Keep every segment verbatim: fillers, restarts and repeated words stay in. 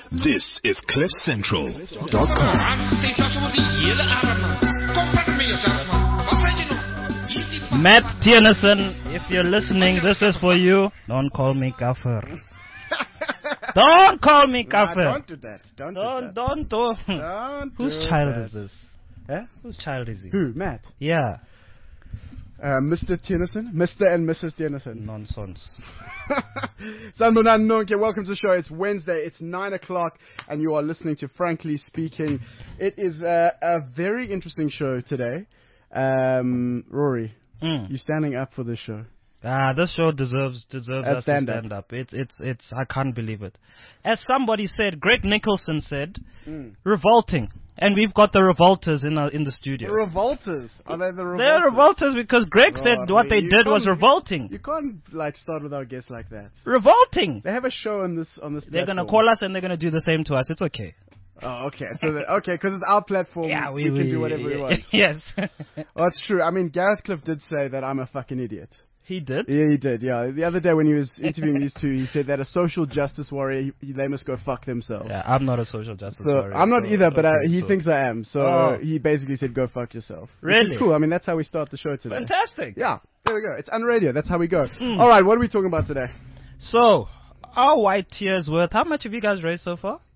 This is cliff central dot com. Matt Tiernison, if you're listening, this is for you. Don't call me Kafir. Don't call me Kafir. Nah, don't do that. Don't, Don't, do that. don't do. Don't Whose do child that. is this? Huh? Whose child is he? Who? Matt? Yeah. Uh, Mister Tiernison? Mister and Missus Tiernison. Nonsense. Sanbonan Nonke, welcome to the show. It's Wednesday, it's nine o'clock, and you are listening to Frankly Speaking. It is uh, a very interesting show today. Um, Rory, Mm. you standing up for this show? Ah, this show deserves deserves A us stand to up. stand up. It's it's it's. I can't believe it. As somebody said, Greg Nicholson said, Mm. revolting, and we've got the revolters in our, in the The studio. revolters. Are they the revolters? They're revolters because Greg God, said what they you did was can't- revolting. You can't like start with our guests like that. Revolting. They have a show on this on this. They're gonna platform. call us and they're gonna do the same to us. It's okay. Oh, okay. So the, okay, because it's our platform. Yeah, we, we can do whatever we want. Yes, Well, it's true. I mean, Gareth Cliff did say that I'm a fucking idiot. he did. Yeah, he did. Yeah, the other day when he was interviewing these two, he said that a social justice warrior, he, they must go fuck themselves. Yeah, I'm not a social justice So warrior, I'm not so either, but uh, okay, he so- thinks I am. So Oh. he basically said, "Go fuck yourself." Which Really? is cool. I mean, that's how we start the show today. Fantastic. Yeah, there we go. It's on radio. That's how we go. Mm. All right, what are we talking about today? So, our white tears worth. How much have you guys raised so far?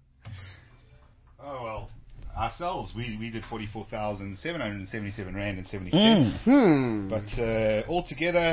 Oh, well, ourselves, we, we did forty-four thousand seven hundred seventy-seven rand and seventy Mm. cents. Hmm. But uh, altogether,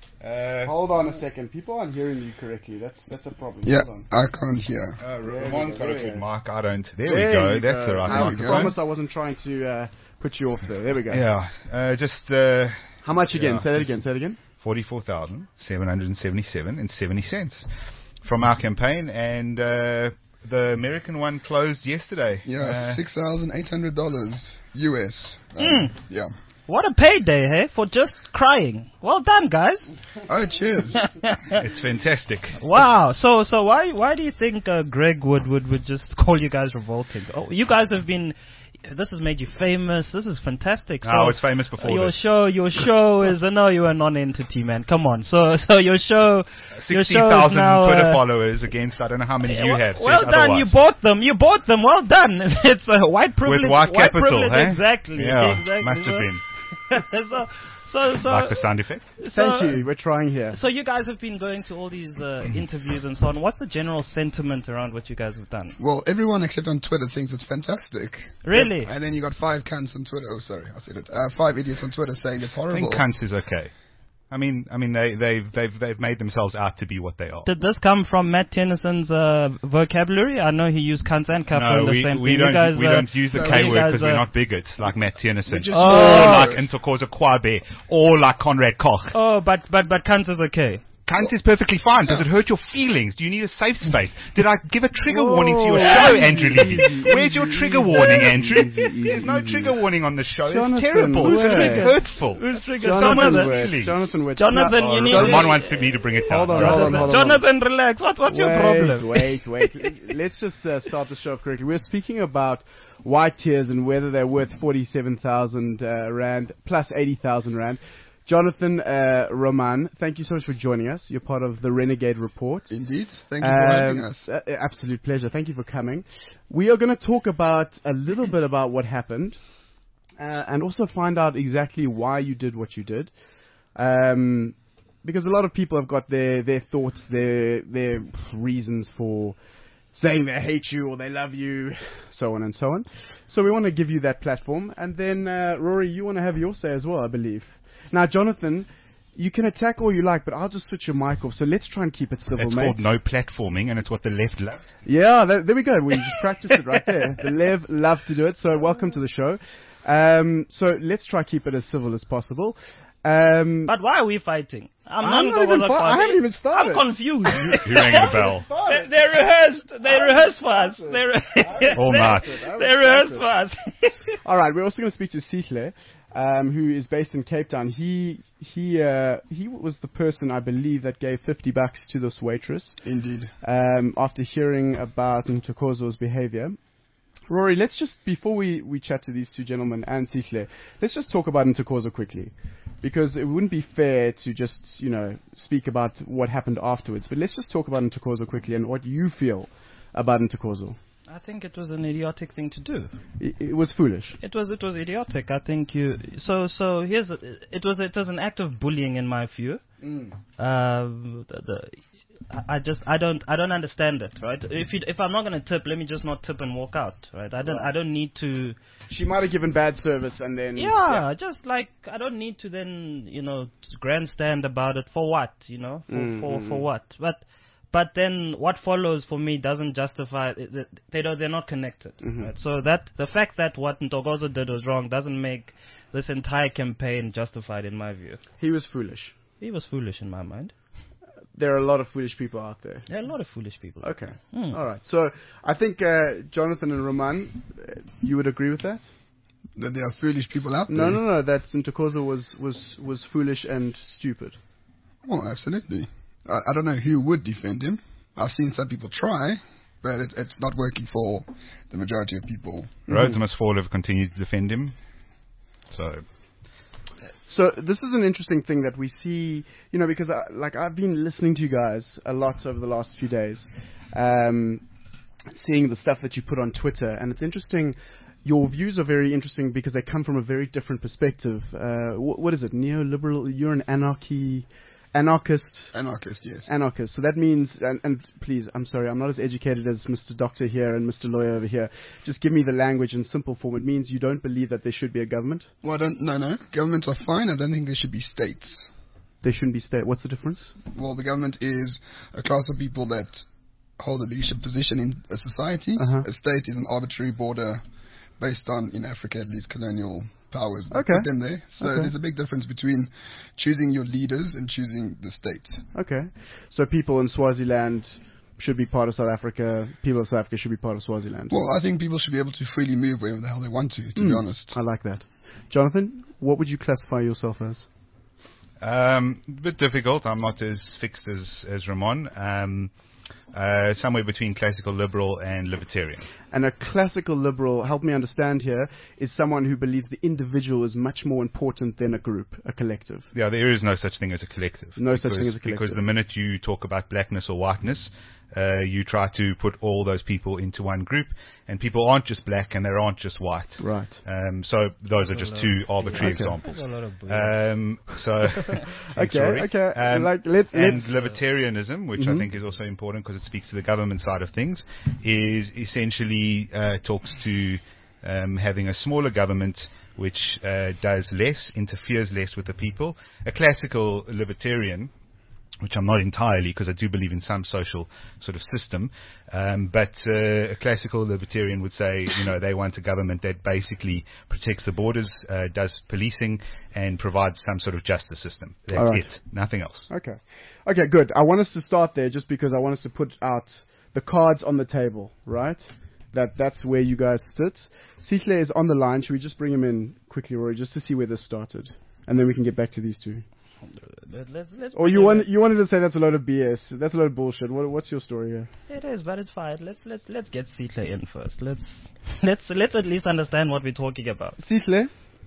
uh, Hold on a second. People aren't hearing you correctly. That's that's a problem. Yeah, Hold on. I can't hear. uh, There we Ramon's go, got a there we good go. mic. I don't. There, There we go. you That's go. the right I we go. promise I wasn't trying to uh, put you off there. There we go. Yeah. Uh, just uh, How much again? Yeah. Say that again. Say that again. forty-four thousand seven hundred seventy-seven and seventy cents from our campaign. And uh, the American one closed yesterday. Yeah, Uh, six thousand eight hundred dollars U S. Um, Mm. Yeah. What a payday, hey, for just crying. Well done, guys. Oh, cheers. it's fantastic. Wow. So, so why, why do you think uh, Greg would, would, would just call you guys revolting? Oh, you guys have been. This has made you famous. This is fantastic. So I was famous before your this. show, your show is. Uh, no, you're a non-entity, man. Come on. So, so your show. your sixteen show is thousand now, Twitter uh, followers against, I don't know how many you well, have. well says done. otherwise. You bought them. You bought them. Well done. It's a white privilege. With white capital, privilege, eh? Exactly. Yeah, exactly. must have So- been. so, so, so, Like the sound effect. so, Thank you. We're trying here. So you guys have been going to all these uh, interviews and so on. What's the general sentiment around what you guys have done? Well, everyone except on Twitter thinks it's fantastic. Really? And then you got five cunts on Twitter. Oh, sorry, I said it. Uh, five idiots on Twitter saying it's I horrible. think cunts is okay. I mean, I mean, they, they've, they've, they've made themselves out to be what they are. Did this come from Matt Tennyson's uh, vocabulary? I know he used cunts and kappa in No, the we, same we thing. don't, you guys, we uh, don't use the no, K you word guys, because we're uh, not bigots like Matt Tiernison. We're just- Or Oh. like Ntokozo Kwabe. Or like Conrad Koch. Oh, but but but cunts is okay. Cunt is perfectly fine. Does it hurt your feelings? Do you need a safe space? Did I give a trigger warning to your Whoa. show, Andrew Levy? Easy, Where's your easy, trigger easy, warning, easy, Andrew? easy, There's no easy. trigger warning on the show. Jonathan, it's terrible. where? It's really hurtful. Who's triggered? Jonathan Jonathan. Witt. feelings. Jonathan Witt. Jonathan, No, you need- Someone wants me to bring it down. Hold on, hold on, hold on. Jonathan, relax. What's what's your wait, problem? Wait, wait. Let's just uh, start the show off correctly. We're speaking about white tears and whether they're worth forty-seven thousand uh, rand plus eighty thousand rand. Jonathan uh, Roman, thank you so much for joining us. You're part of the Renegade Report. Indeed. Thank you for having Um, us. uh, absolute pleasure. Thank you for coming. We are going to talk about a little bit about what happened, uh, and also find out exactly why you did what you did. Um, because a lot of people have got their, their thoughts, their their reasons for saying they hate you or they love you, so on and so on. So we want to give you that platform, and then uh, Rory, you want to have your say as well, I believe. Now, Jonathan, you can attack all you like, but I'll just switch your mic off. So let's try and keep it civil, It's mate. called no platforming, and it's what the left loves. Yeah, there, there we go. We just practiced it right there. The Lev love to do it, so welcome to the show. Um, so let's try keep it as civil as possible. Um, But why are we fighting? I'm, I'm not not even Ntokozo fi- I Kwabe. haven't even started. I'm confused. Who rang the bell? they, they rehearsed. They rehearsed for us. They, re- All night. they rehearsed for us. All right, we're also going to speak to Sihle, um, who is based in Cape Town. He he uh, he was the person, I believe, that gave fifty bucks to this waitress Indeed. um, after hearing about Ntokozo's behavior. Rory, let's just, before we, we chat to these two gentlemen and Sihle, let's just talk about Ntokozo quickly. Because it wouldn't be fair to just, you know, speak about what happened afterwards. But let's just talk about Ntokozo quickly and what you feel about Ntokozo? I think it was an idiotic thing to do. It, it was foolish. It was it was idiotic. I think you. So so here's a, it was it was an act of bullying in my view. Mm. Uh, the, the, I I just I don't I don't understand it, right? If you, if I'm not gonna tip, let me just not tip and walk out, right? I don't Right. I don't need to. She might have given bad service and then... Yeah, just like I don't need to then you know grandstand about it for what, you know, for Mm, for, mm, for mm. what? But but then what follows for me doesn't justify it, it- they don't they're not connected, Mhm. right? So that the fact that what Ntokozo did was wrong doesn't make this entire campaign justified in my view. He was foolish. He was foolish in my mind. There are a lot of foolish people out there. There are a lot of foolish people. Okay. Hmm. All right. So I think uh, Jonathan and Roman, uh, you would agree with that? That there are foolish people out No, there. no, no. That Ntokozo was, was, was foolish and stupid. Oh, absolutely. I, I don't know who would defend him. I've seen some people try, but it, it's not working for the majority of people. Rhodes must fall have continued to defend him. So, So this is an interesting thing that we see, you know, because I, like I've been listening to you guys a lot over the last few days, um, seeing the stuff that you put on Twitter, and it's interesting. Your views are very interesting because they come from a very different perspective. Uh, wh- what is it? Neoliberal? You're an anarchy, anarchist. Anarchist, yes. Anarchist. So that means, and, and please, I'm sorry, I'm not as educated as Mister Doctor here and Mister Lawyer over here. Just give me the language in simple form. It means you don't believe that there should be a government. well, I don't, no, no. Governments are fine. I don't think there should be states. There shouldn't be state. What's the difference? Well, the government is a class of people that hold a leadership position in a society. Uh-huh. A state is an arbitrary border based on, in Africa at least, colonial powers that Okay. put them there. So Okay. there's a big difference between choosing your leaders and choosing the state. Okay. So people in Swaziland should be part of South Africa. People in South Africa should be part of Swaziland. Well, I think people should be able to freely move wherever the hell they want to, to be Mm. honest. I like that. Jonathan, what would you classify yourself as? um, a bit difficult. I'm not as fixed as, as Ramon. Um, uh, somewhere between classical liberal and libertarian. And a classical liberal, help me understand here, is someone who believes the individual is much more important than a group, a collective. Yeah, there is no such thing as a collective. No such thing Because- as a collective. Because the minute you talk about blackness or whiteness, uh, you try to put all those people into one group, and people aren't just black and they aren't just white. Right. Um, so those are just two arbitrary Okay. examples. There's a lot of bullying. Um, so, thanks, Okay, Rory. okay. Um, Like, let- and let's- libertarianism, which Mhm. I think is also important because it speaks to the government side of things, is essentially uh, talks to um, having a smaller government which uh, does less, interferes less with the people. A classical libertarian, which I'm not entirely, because I do believe in some social sort of system, um, but uh, a classical libertarian would say, you know, they want a government that basically protects the borders, uh, does policing, and provides some sort of justice system. That's All right. it, nothing else. Okay. Okay, good. I want us to start there just because I want us to put out the cards on the table, right? That That's where you guys sit. Sihle is on the line. Should we just bring him in quickly, Rory, just to see where this started? And then we can get back to these two. Let- let's, let's Or bring you him want in. you wanted to say that's a load of B S. That's a load of bullshit. What, what's your story here? It is, but it's fine. Let's let's let's get Sihle in first. Let's let's let's at least understand what we're talking about. Sihle?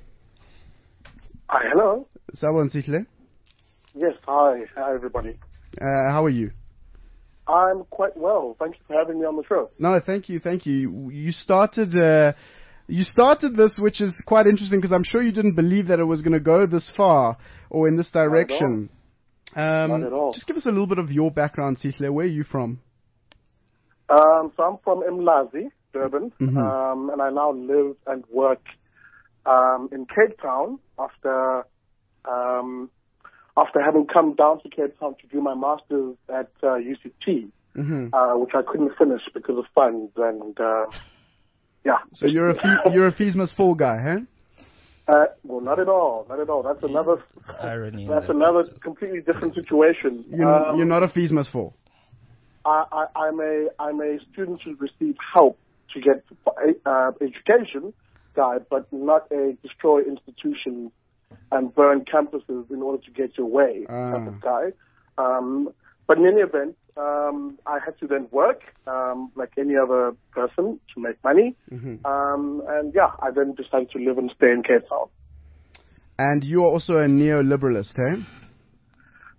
Hi, hello. Sabo and Sihle? Yes, hi. Hi, everybody. Uh, how are you? I'm quite well. Thank you for having me on the show. No, thank you, thank you. You started, uh, you started this, which is quite interesting because I'm sure you didn't believe that it was going to go this far or in this direction. Um, Not at all. Just give us a little bit of your background, Sihle. Where are you from? Um, so I'm from Mlazi, Durban, Mhm. um, and I now live and work um, in Cape Town after um, after having come down to Cape Town to do my master's at uh, U C T, hmm uh, which I couldn't finish because of funds and uh, yeah. So you're a fee- you're a fees must fall guy, huh? Uh, well, not at all, not at all. That's another Irony in that's that another justice. completely different situation. You're, Um, you're not a fees must fall. I, I, I'm a I'm a student who received help to get uh, education guy, but not a destroy institutions and burn campuses in order to get your way Ah. type of guy. Um, but in any event, um, I had to then work um, like any other person to make money, hmm um, and yeah, I then decided to live and stay in Cape Town. And you are also a neoliberalist, eh?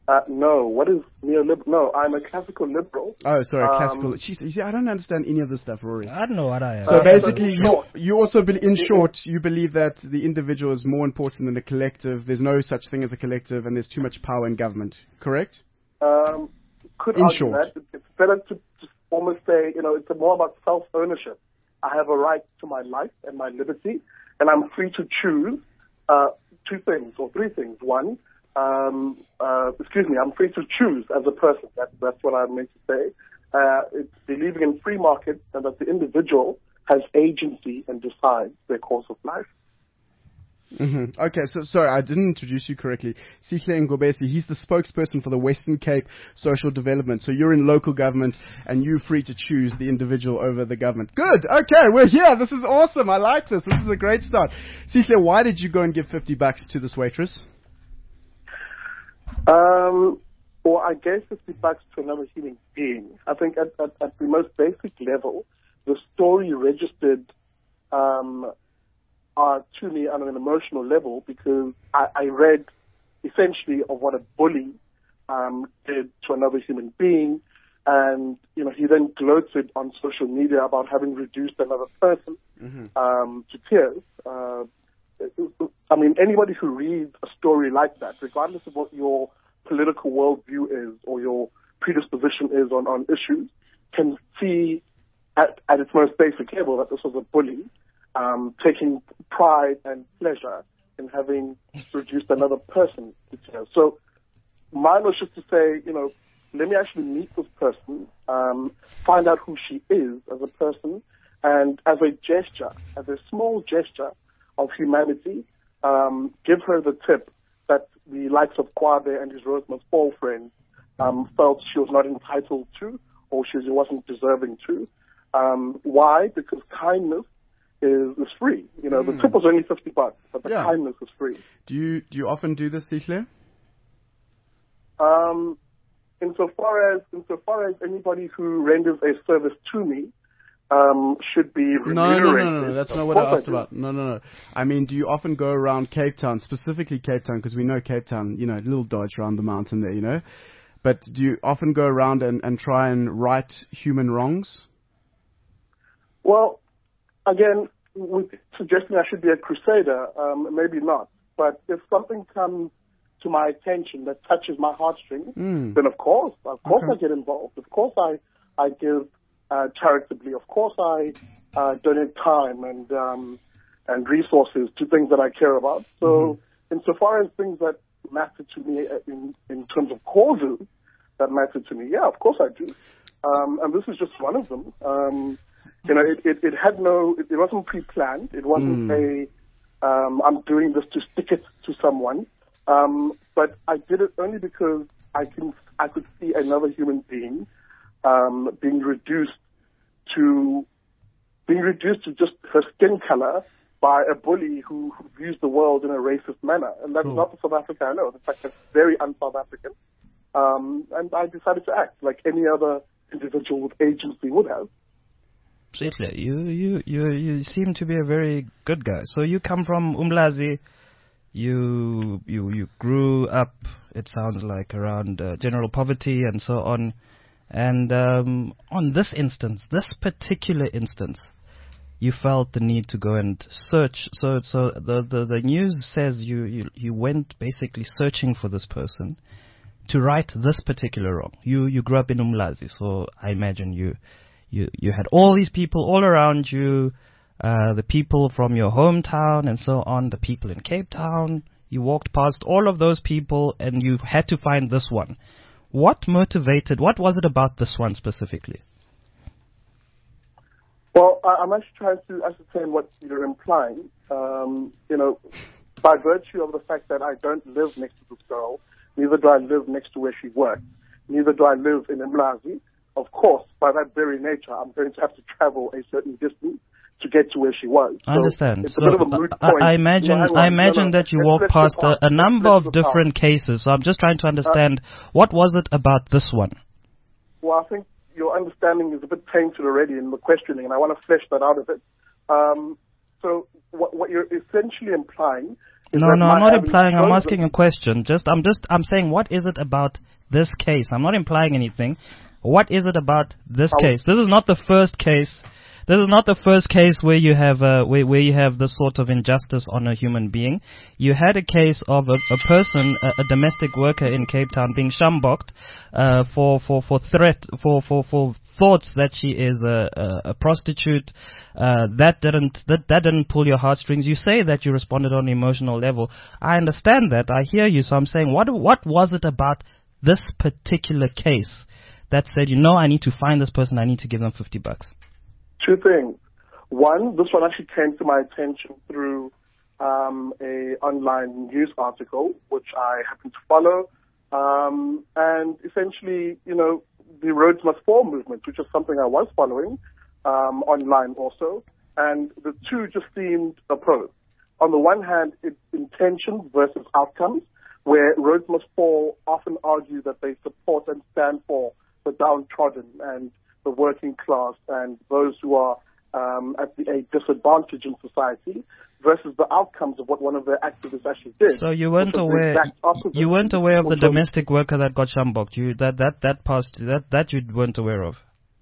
Uh, no. What is neoliberal? No, I'm a classical liberal. Oh, sorry, Um, classical. Jeez, you see, I don't understand any of this stuff, Rory. I don't know what I am. So Uh, basically, so in you, short- you also, be, in short, you believe that the individual is more important than the collective. There's no such thing as a collective, and there's too much power in government. Correct? Um, could In argue short. that. It's better to just almost say, you know, it's more about self-ownership. I have a right to my life and my liberty, and I'm free to choose uh, two things or three things. One, um, uh, excuse me, I'm free to choose as a person. That's, that's what I meant to say. Uh, it's believing in free markets and that the individual has agency and decides their course of life. Mm-hmm. Okay, so sorry, I didn't introduce you correctly. Sihle Ngobesi, he's the spokesperson for the Western Cape Social Development. So you're in local government and you're free to choose the individual over the government. Good, okay, we're here. This is awesome. I like this. This is a great start. Sihle, why did you go and give fifty bucks to this waitress? Um, or I gave fifty bucks to another human being. I think at, at, at the most basic level, the story registered um, uh, to me on an emotional level because I, I read essentially of what a bully um, did to another human being. And, you know, he then gloated on social media about having reduced another person Mm-hmm. um, to tears. Uh, I mean, anybody who reads a story like that, regardless of what your political worldview is or your predisposition is on, on issues, can see at, at its most basic level that this was a bully um, taking pride and pleasure in having reduced another person to tears. So mine was just to say, you know, let me actually meet this person, um, find out who she is as a person, and as a gesture, as a small gesture of humanity, um, give her the tip that the likes of Kwade and his Rose Must Fall friends um, felt she was not entitled to or she wasn't deserving to. Um, why? Because kindness is, is free. You know, Mm. the tip was only fifty bucks, but the Yeah. kindness is free. Do you do you often do this, Sihle? Um, insofar as insofar as anybody who renders a service to me um, should be No, no, remunerated. no, no, no. That's Of not what I course asked do. about. No, no, no. I mean, do you often go around Cape Town, specifically Cape Town, because we know Cape Town, you know, little dodge around the mountain there, you know? But do you often go around and, and try and right human wrongs? Well, again, with suggesting I should be a crusader, um, maybe not. But if something comes to my attention that touches my heartstrings, Mm. then of course, of course Okay. I get involved. Of course I, I give uh, charitably. Of course I uh, donate time and um, and resources to things that I care about. So Mm-hmm. insofar as things that matter to me uh, in, in terms of causes that matter to me, yeah, of course I do. Um, and this is just one of them. Um, you know, it, it, it had no, it, it wasn't pre-planned. It wasn't Mm. a, um, I'm doing this to stick it to someone. Um, but I did it only because I can, I could see another human being, um, being reduced to, being reduced to just her skin color by a bully who, who views the world in a racist manner. And that's Cool. not the South Africa I know. In fact, that's very un-South African. Um, and I decided to act like any other individual with agency would have. Sihle, you, you, you, you seem to be a very good guy. So you come from Umlazi. You, you, you grew up, it sounds like, around uh, general poverty and so on. And um, on this instance, this particular instance, you felt the need to go and search. So, so the, the, the news says you, you, you went basically searching for this person to right this particular wrong. You, you grew up in Umlazi, so I imagine you, you, you had all these people all around you, uh, the people from your hometown and so on, the people in Cape Town. You walked past all of those people and you had to find this one. What motivated, what was it about this one specifically? Well, I, I'm actually trying to ascertain what you're implying. Um, you know, by virtue of the fact that I don't live next to this girl, neither do I live next to where she works, neither do I live in Umlazi. Of course, by that very nature, I'm going to have to travel a certain distance to get to where she was. I So understand. It's So a bit of a moot I, point. I imagine, No, hang I on. No, imagine no. that you Let's- walked let's past look a, up. a Let's- number let's of look up. different cases. So I'm just trying to understand what was it about this one? Well, I think your understanding is a bit tainted already in the questioning, and I want to flesh that out a bit. Um, so what, what you're essentially implying is No, that no, my I'm not having implying. I'm chosen- asking a question. Just, I'm just, I'm saying, what is it about this case? I'm not implying anything. What is it about this I case? This is not the first case. This is not the first case where you have uh, where, where you have this sort of injustice on a human being. You had a case of a, a person, a, a domestic worker in Cape Town, being shambocked uh, for for for threat for for for thoughts that she is a, a, a prostitute. Uh, that didn't that that didn't pull your heartstrings. You say that you responded on an emotional level. I understand that. I hear you. So I'm saying, what what was it about this particular case that said, you know, I need to find this person. I need to give them fifty bucks. Two things. One, this one actually came to my attention through um, a online news article, which I happen to follow. Um, and essentially, you know, the Rhodes Must Fall movement, which is something I was following um, online also. And the two just seemed opposed. On the one hand, it's intentions versus outcomes, where Rhodes Must Fall often argue that they support and stand for the downtrodden and the working class and those who are um, at the, a disadvantage in society, versus the outcomes of what one of their activists actually did. So you weren't aware. You weren't aware of the domestic worker that got shambocked. You that that that passed that that you weren't aware of.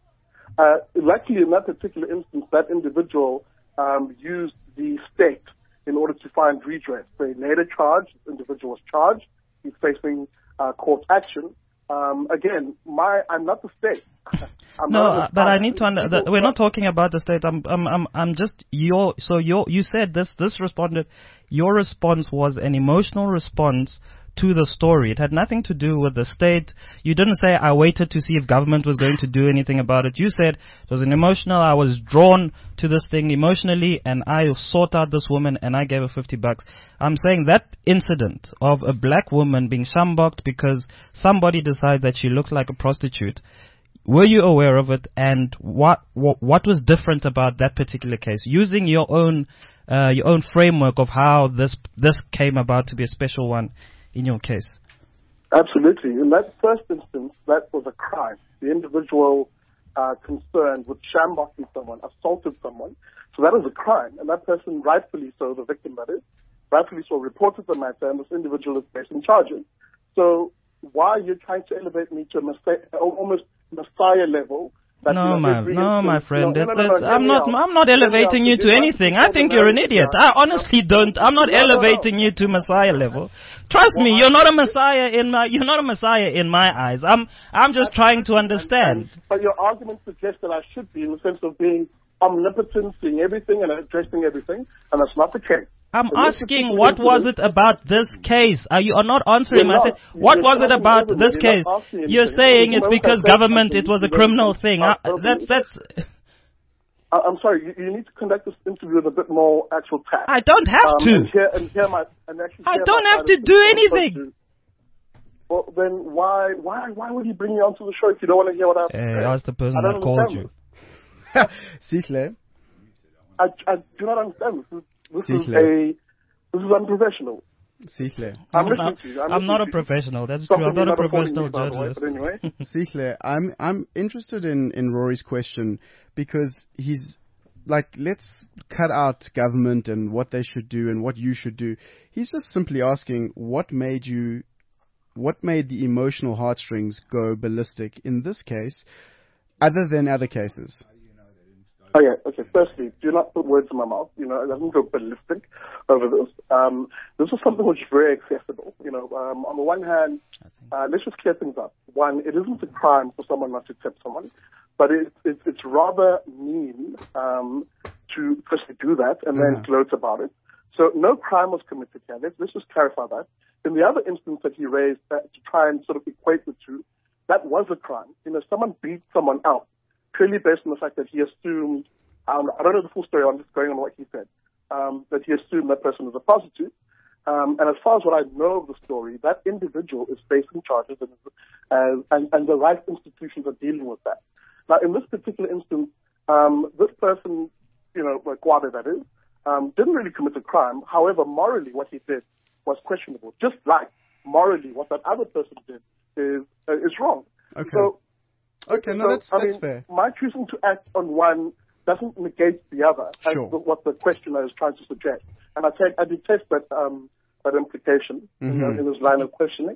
Uh, luckily, in that particular instance, that individual um, used the state in order to find redress. They laid a charge. The individual was charged. He's facing uh, court action. Um, again, my I'm not the state. I'm no, not uh, but I need to. Under, the, we're not talking about the state. I'm, I'm, I'm, I'm just your. So your, you said this. This responded. Your response was an emotional response to the story. It had nothing to do with the state. You didn't say, I waited to see if government was going to do anything about it. You said it was an emotional. I was drawn to this thing emotionally, and I sought out this woman, and I gave her fifty bucks. I'm saying that incident of a black woman being shambocked because somebody decided that she looks like a prostitute. Were you aware of it, and what what, what was different about that particular case? Using your own uh, your own framework of how this this came about to be a special one in your case. Absolutely. In that first instance, that was a crime. The individual uh, concerned with shambocking someone, assaulted someone. So that is a crime. And that person, rightfully so, the victim that is, rightfully so, reported the matter, and this individual is facing charges. So why are you trying to elevate me to a messiah, almost messiah level? That, no, you know, ma'am. No, my friend. No, it's, no, no, no, it's, no, I'm not. out. I'm not elevating you to anything. I think you're an idiot. I honestly don't. I'm not no, elevating no, no. you to messiah level. Trust well, me, you're not a messiah in my. You're not a messiah in my eyes. I'm. I'm just trying to understand. And, and, but your argument suggests that I should be, in the sense of being omnipotent, seeing everything and addressing everything, and that's not the case. I'm asking, what was it about this case? Are you are not answering my question? What was it about this case? You're saying it's because government, it was a criminal thing. Uh, that's that's. I'm sorry. You, you need to conduct this interview with a bit more actual tact. I don't have um, to. And hear, and hear my, and actually I hear don't my have to do anything. Well, then why why why would you bring me onto the show if you don't want to hear what I have to uh, say? Ask the person that called you. Sihle. I I do not understand this. This is a this is unprofessional. Sihle. I'm, I'm, not, to you. I'm, I'm not a to professional. That's Stop true. I'm not a professional me, journalist. Way, anyway. Sihle, I'm I'm interested in, in Rory's question because he's like, let's cut out government and what they should do and what you should do. He's just simply asking what made you, what made the emotional heartstrings go ballistic in this case, other than other cases. Oh, yeah. Okay. Firstly, do not put words in my mouth. You know, it doesn't go ballistic over this. Um, this is something which is very accessible. You know, um, on the one hand, uh, let's just clear things up. One, it isn't a crime for someone not to tip someone, but it, it, it's rather mean um, to firstly do that and then Mm-hmm. gloat about it. So no crime was committed here. Let's, let's just clarify that. In the other instance that he raised, uh, to try and sort of equate the two, that was a crime. You know, someone beat someone out, purely based on the fact that he assumed, um, I don't know the full story, I'm just going on what he said, um, that he assumed that person was a prostitute. Um, and as far as what I know of the story, that individual is facing charges and, uh, and, and the right institutions are dealing with that. Now, in this particular instance, um, this person, you know, Kwabe that is, um, didn't really commit a crime. However, morally, what he did was questionable. Just like morally, what that other person did is uh, is wrong. Okay. So, okay, no, so, that's, I that's mean, fair. My choosing to act on one doesn't negate the other, Sure. as the, what the questioner is trying to suggest. And I, take, I detest that um, that implication Mm-hmm. in, the, in this line of questioning.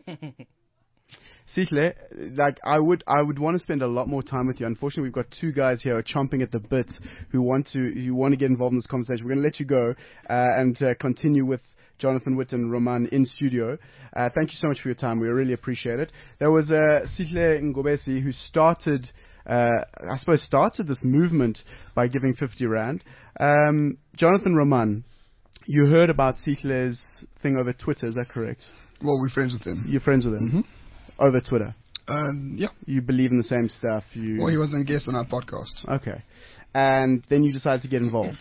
Sihle, like I would, I would want to spend a lot more time with you. Unfortunately, we've got two guys here who are chomping at the bit who want to, who want to get involved in this conversation. We're going to let you go uh, and uh, continue with Jonathan Witt and Roman in studio. Uh, thank you so much for your time. We really appreciate it. There was uh, Sihle Ngobesi who started, uh, I suppose, started this movement by giving fifty rand. Um, Jonathan, Roman, you heard about Sihle's thing over Twitter. Is that correct? Well, we're friends with him. You're friends with him. Mm-hmm. Over Twitter. Um, yeah. You believe in the same stuff. You Well, he was a guest on our podcast. okay, and then you decided to get involved.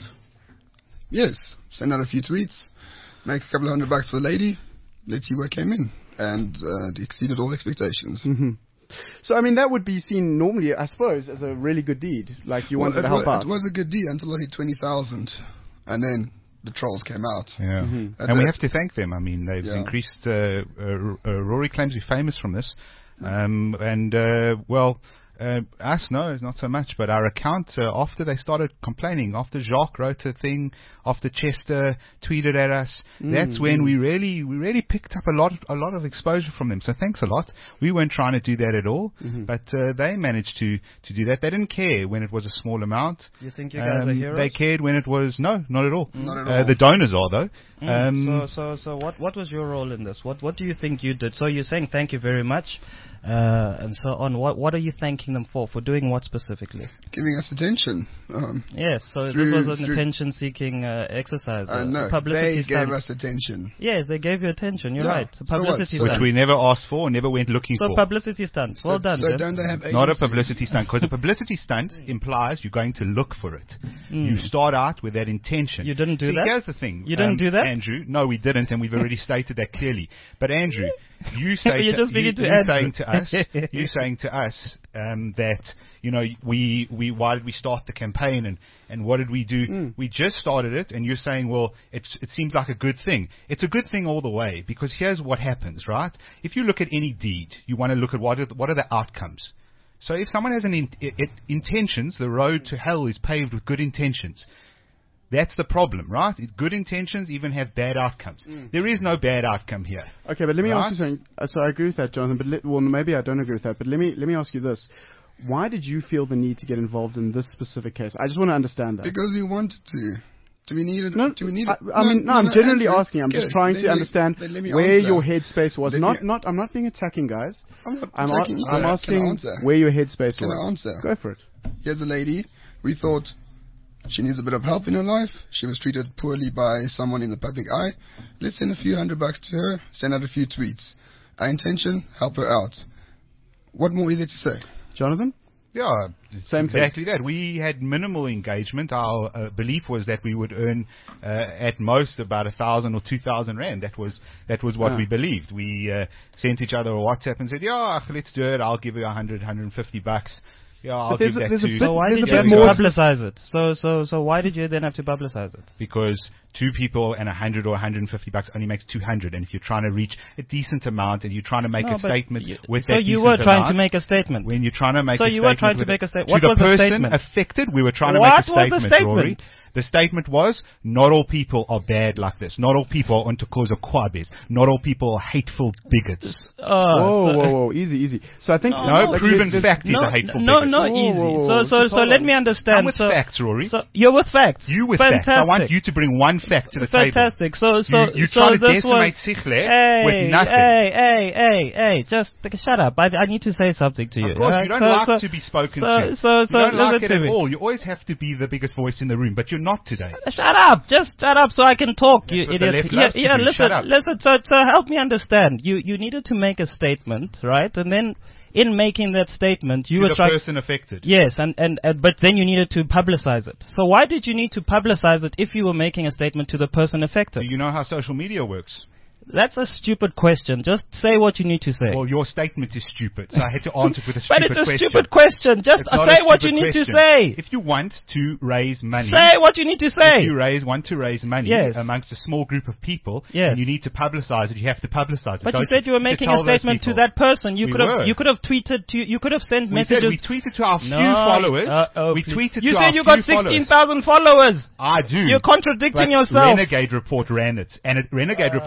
Yes. Send out a few tweets, make a couple of hundred bucks for the lady. Let's see what came in, and uh, it exceeded all expectations. Mm-hmm. So I mean, that would be seen normally, I suppose, as a really good deed. Like you Well, wanted it to help was, out. it was a good deal until I hit twenty thousand, and then the trolls came out. Yeah. Mm-hmm. At And we that- have to thank them. I mean, they've Yeah. increased. Uh, uh, uh, Rory claims we're famous from this. Um, and, uh, well, uh, us, no, not so much. But our account, uh, after they started complaining, after Jacques wrote a thing, after Chester tweeted at us, that's when we really, we really picked up a lot, a lot of exposure from them. So thanks a lot. We weren't trying to do that at all, but uh, they managed to, to do that. They didn't care when it was a small amount. You think you guys are Um, heroes? They cared when it was no, not at all. Not at Uh, all. the donors are though. Mm. Um, so, so, so, what, what was your role in this? What, what do you think you did? So you're saying thank you very much, uh, and so on. What, what are you thanking them for? For doing what specifically? Giving us attention. Um, Yes. So Through- this was an through- attention-seeking uh, exercise. uh, uh, no, publicity they stunt. gave us attention. Yes, they gave you attention. You're Yeah. right. So Publicity what? which stunt. we never asked for, never went looking So for. publicity stunt. Well so, done, So Jeff. don't they have Not a agencies? publicity stunt, because a publicity stunt implies you're going to look for it. You start out with that intention. Mm. You didn't do See, that? Here's the thing. You didn't um, do that? Andrew. No, we didn't, and we've already stated that clearly. But Andrew, you say You're to, just you, speaking to you Andrew. saying to us, you saying to us um, that you know we we why did we start the campaign and and what did we do? Mm. We just started it, and you're saying, well, it's it seems like a good thing. It's a good thing all the way, because here's what happens, right? If you look at any deed, you want to look at what are the, what are the outcomes. So if someone has an in, it, it, intentions, the road to hell is paved with good intentions. That's the problem, right? Good intentions even have bad outcomes. There is no bad outcome here. Okay, but let me ask you Right. something. Uh, so I agree with that, Jonathan. But let, well, maybe I don't agree with that. But let me let me ask you this: why did you feel the need to get involved in this specific case? I just want to understand that. Because we wanted to. Do we need it? No, do we need I, it? I mean, no, I'm generally Andrew, asking. I'm get just it. trying Let to me- understand let- let me where answer. your headspace was. Let Not, me- not. I'm not being attacking, guys. I'm not I'm, attacking a- I'm either. asking Can I answer? where your headspace Can I was. answer? Go for it. Here's a lady. We thought she needs a bit of help in her life. She was treated poorly by someone in the public eye. Let's send a few hundred bucks to her. Send out a few tweets. Our intention: help her out. What more is there to say? Jonathan? Yeah, it's Same thing. exactly that. We had minimal engagement. Our uh, belief was that we would earn uh, at most about a thousand or two thousand rand. That was that was what Ah. we believed. We uh, sent each other a WhatsApp and said, "Yeah, let's do it. I'll give you a hundred, hundred and fifty bucks. Yeah, I'll But there's give a- that there's a to." bit- So why There's did a you have bit to more- publicize it? So, so, so why did you then have to publicize it? Because two people and a hundred or a hundred and fifty bucks only makes two hundred. And if you're trying to reach a decent amount and you're trying to make No, a but statement you- with so that you decent were trying to amount, make a statement. when you're trying to make So a you were statement trying to with make it- a sta- to what the was the person statement? affected, we were trying to What make a was the statement, Rory. statement? The statement was, not all people are bad like this. Not all people are onto cause of quabes. Not all people are hateful bigots. Oh, whoa, so- whoa, whoa! Easy, easy. So I think No, No like, proven there's- fact is no, a hateful no, bigot. not Whoa, easy. whoa, whoa, So, so, just so hold let on. me understand. I'm with so, facts, Rory. So you're with facts. You with Fantastic. facts. I want you to bring one fact to the table. Fantastic. So, so, You, you're so trying to this decimate was. Sihle Hey, with nothing. hey, hey, hey, hey! Just like, shut up. I, I need to say something to you. Of course, alright? you don't So- like so- to be spoken so, to. So, so, you don't like listen it to at me. all. You always have to be the biggest voice in the room, but you're not today. Shut up! Just shut up so I can talk, you That's what the idiot. left Yeah, loves to yeah. do. Listen, Shut up. listen. So, so help me understand. You, you needed to make a statement, right? And then, in making that statement, you to were the trying. person affected. Yes, and, and, and but then you needed to publicize it. So why did you need to publicize it if you were making a statement to the person affected? Do you know how social media works? That's a stupid question. Just say what you need to say. Well, your statement is stupid, so I had to answer it with a but stupid it's a question. stupid question. Just It's not say a what you stupid need question. to say. If you want to raise money, Say what you need to say. if you raise want to raise money Yes. amongst a small group of people, Yes. and you need to publicize it, you have to publicize it. But you Don't said you were to making a tell those statement to people. that person. You We could have were. you could have tweeted to you could have sent We said messages. we tweeted to our few No, followers. uh, oh, we please. tweeted You to said our you few got followers. sixteen thousand followers. I do. You're contradicting But yourself. Renegade Report ran it, and it, Renegade Report at the Ah,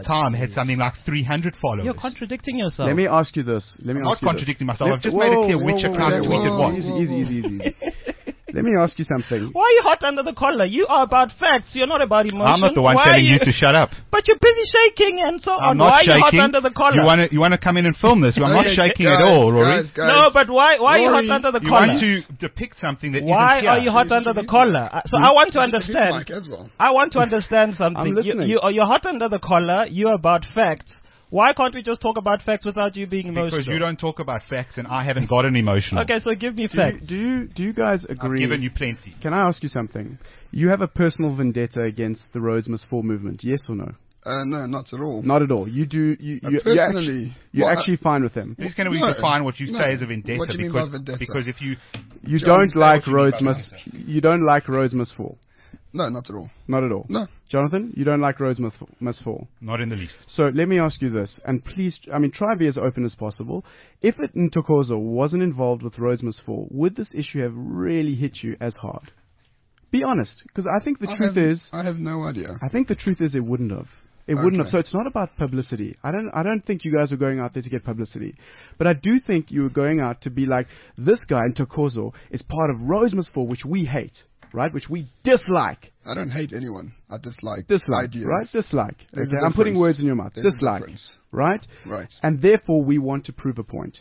time had something like three hundred followers. You're contradicting yourself. Let me ask you this. Let me I'm ask not you contradicting this. myself. Let- I've just whoa, made it clear whoa, which whoa, account whoa, tweeted whoa, what. Easy, easy, easy, easy. easy. Let me ask you something. Why are you hot under the collar? You are about facts. You're not about emotion. I'm not the one Why telling are you to shut up. But you're busy shaking and so on. I'm not Why shaking. are you hot under the collar? You want to you want to come in and film this? I'm not Okay, shaking guys, at all, Rory. Guys, guys. No, but why? Why are you Rory, hot under the You collar? want to depict something that Why isn't here. are you hot Listen under to the his collar? mic. Uh, So I want to Listen his understand. mic as well. I want to understand something. I'm You, listening. you, you're hot under the collar. You're about facts. Why can't we just talk about facts without you being emotional? Because you don't talk about facts and I haven't gotten emotional. Okay, so give me Do you, facts. do you do you guys I've agree? given you plenty. Can I ask you something? You have a personal vendetta against the Rhodes Must Fall movement, yes or no? Uh, no, not at all. Not at all. You do. You, Uh, you, you're personally, actually, you're well, actually fine with them. Please can we No, define what you no. say as a vendetta? What do you mean because, by vendetta? because if you You John, don't say like what you mean Rhodes by Must. vendetta. You don't like Rhodes Must Fall. No, not at all. Not at all. No. Jonathan, you don't like Rhodes Must, must Fall. not in the least. So let me ask you this, and please, I mean, try and be as open as possible. If it Ntokozo wasn't involved with Rhodes Must Fall, would this issue have really hit you as hard? Be honest, because I think the I truth have, is, I have no idea. I think the truth is it wouldn't have. It wouldn't have. Okay. So it's not about publicity. I don't. I don't think you guys were going out there to get publicity, but I do think you were going out to be like, this guy Ntokozo is part of Rhodes Must Fall, which we hate, right? Which we dislike. I don't hate anyone. I dislike Dislike, ideas. right? Dislike. There's Okay, a I'm putting difference. words in your mouth. There's a Dislike, difference. right? Right. And therefore, we want to prove a point.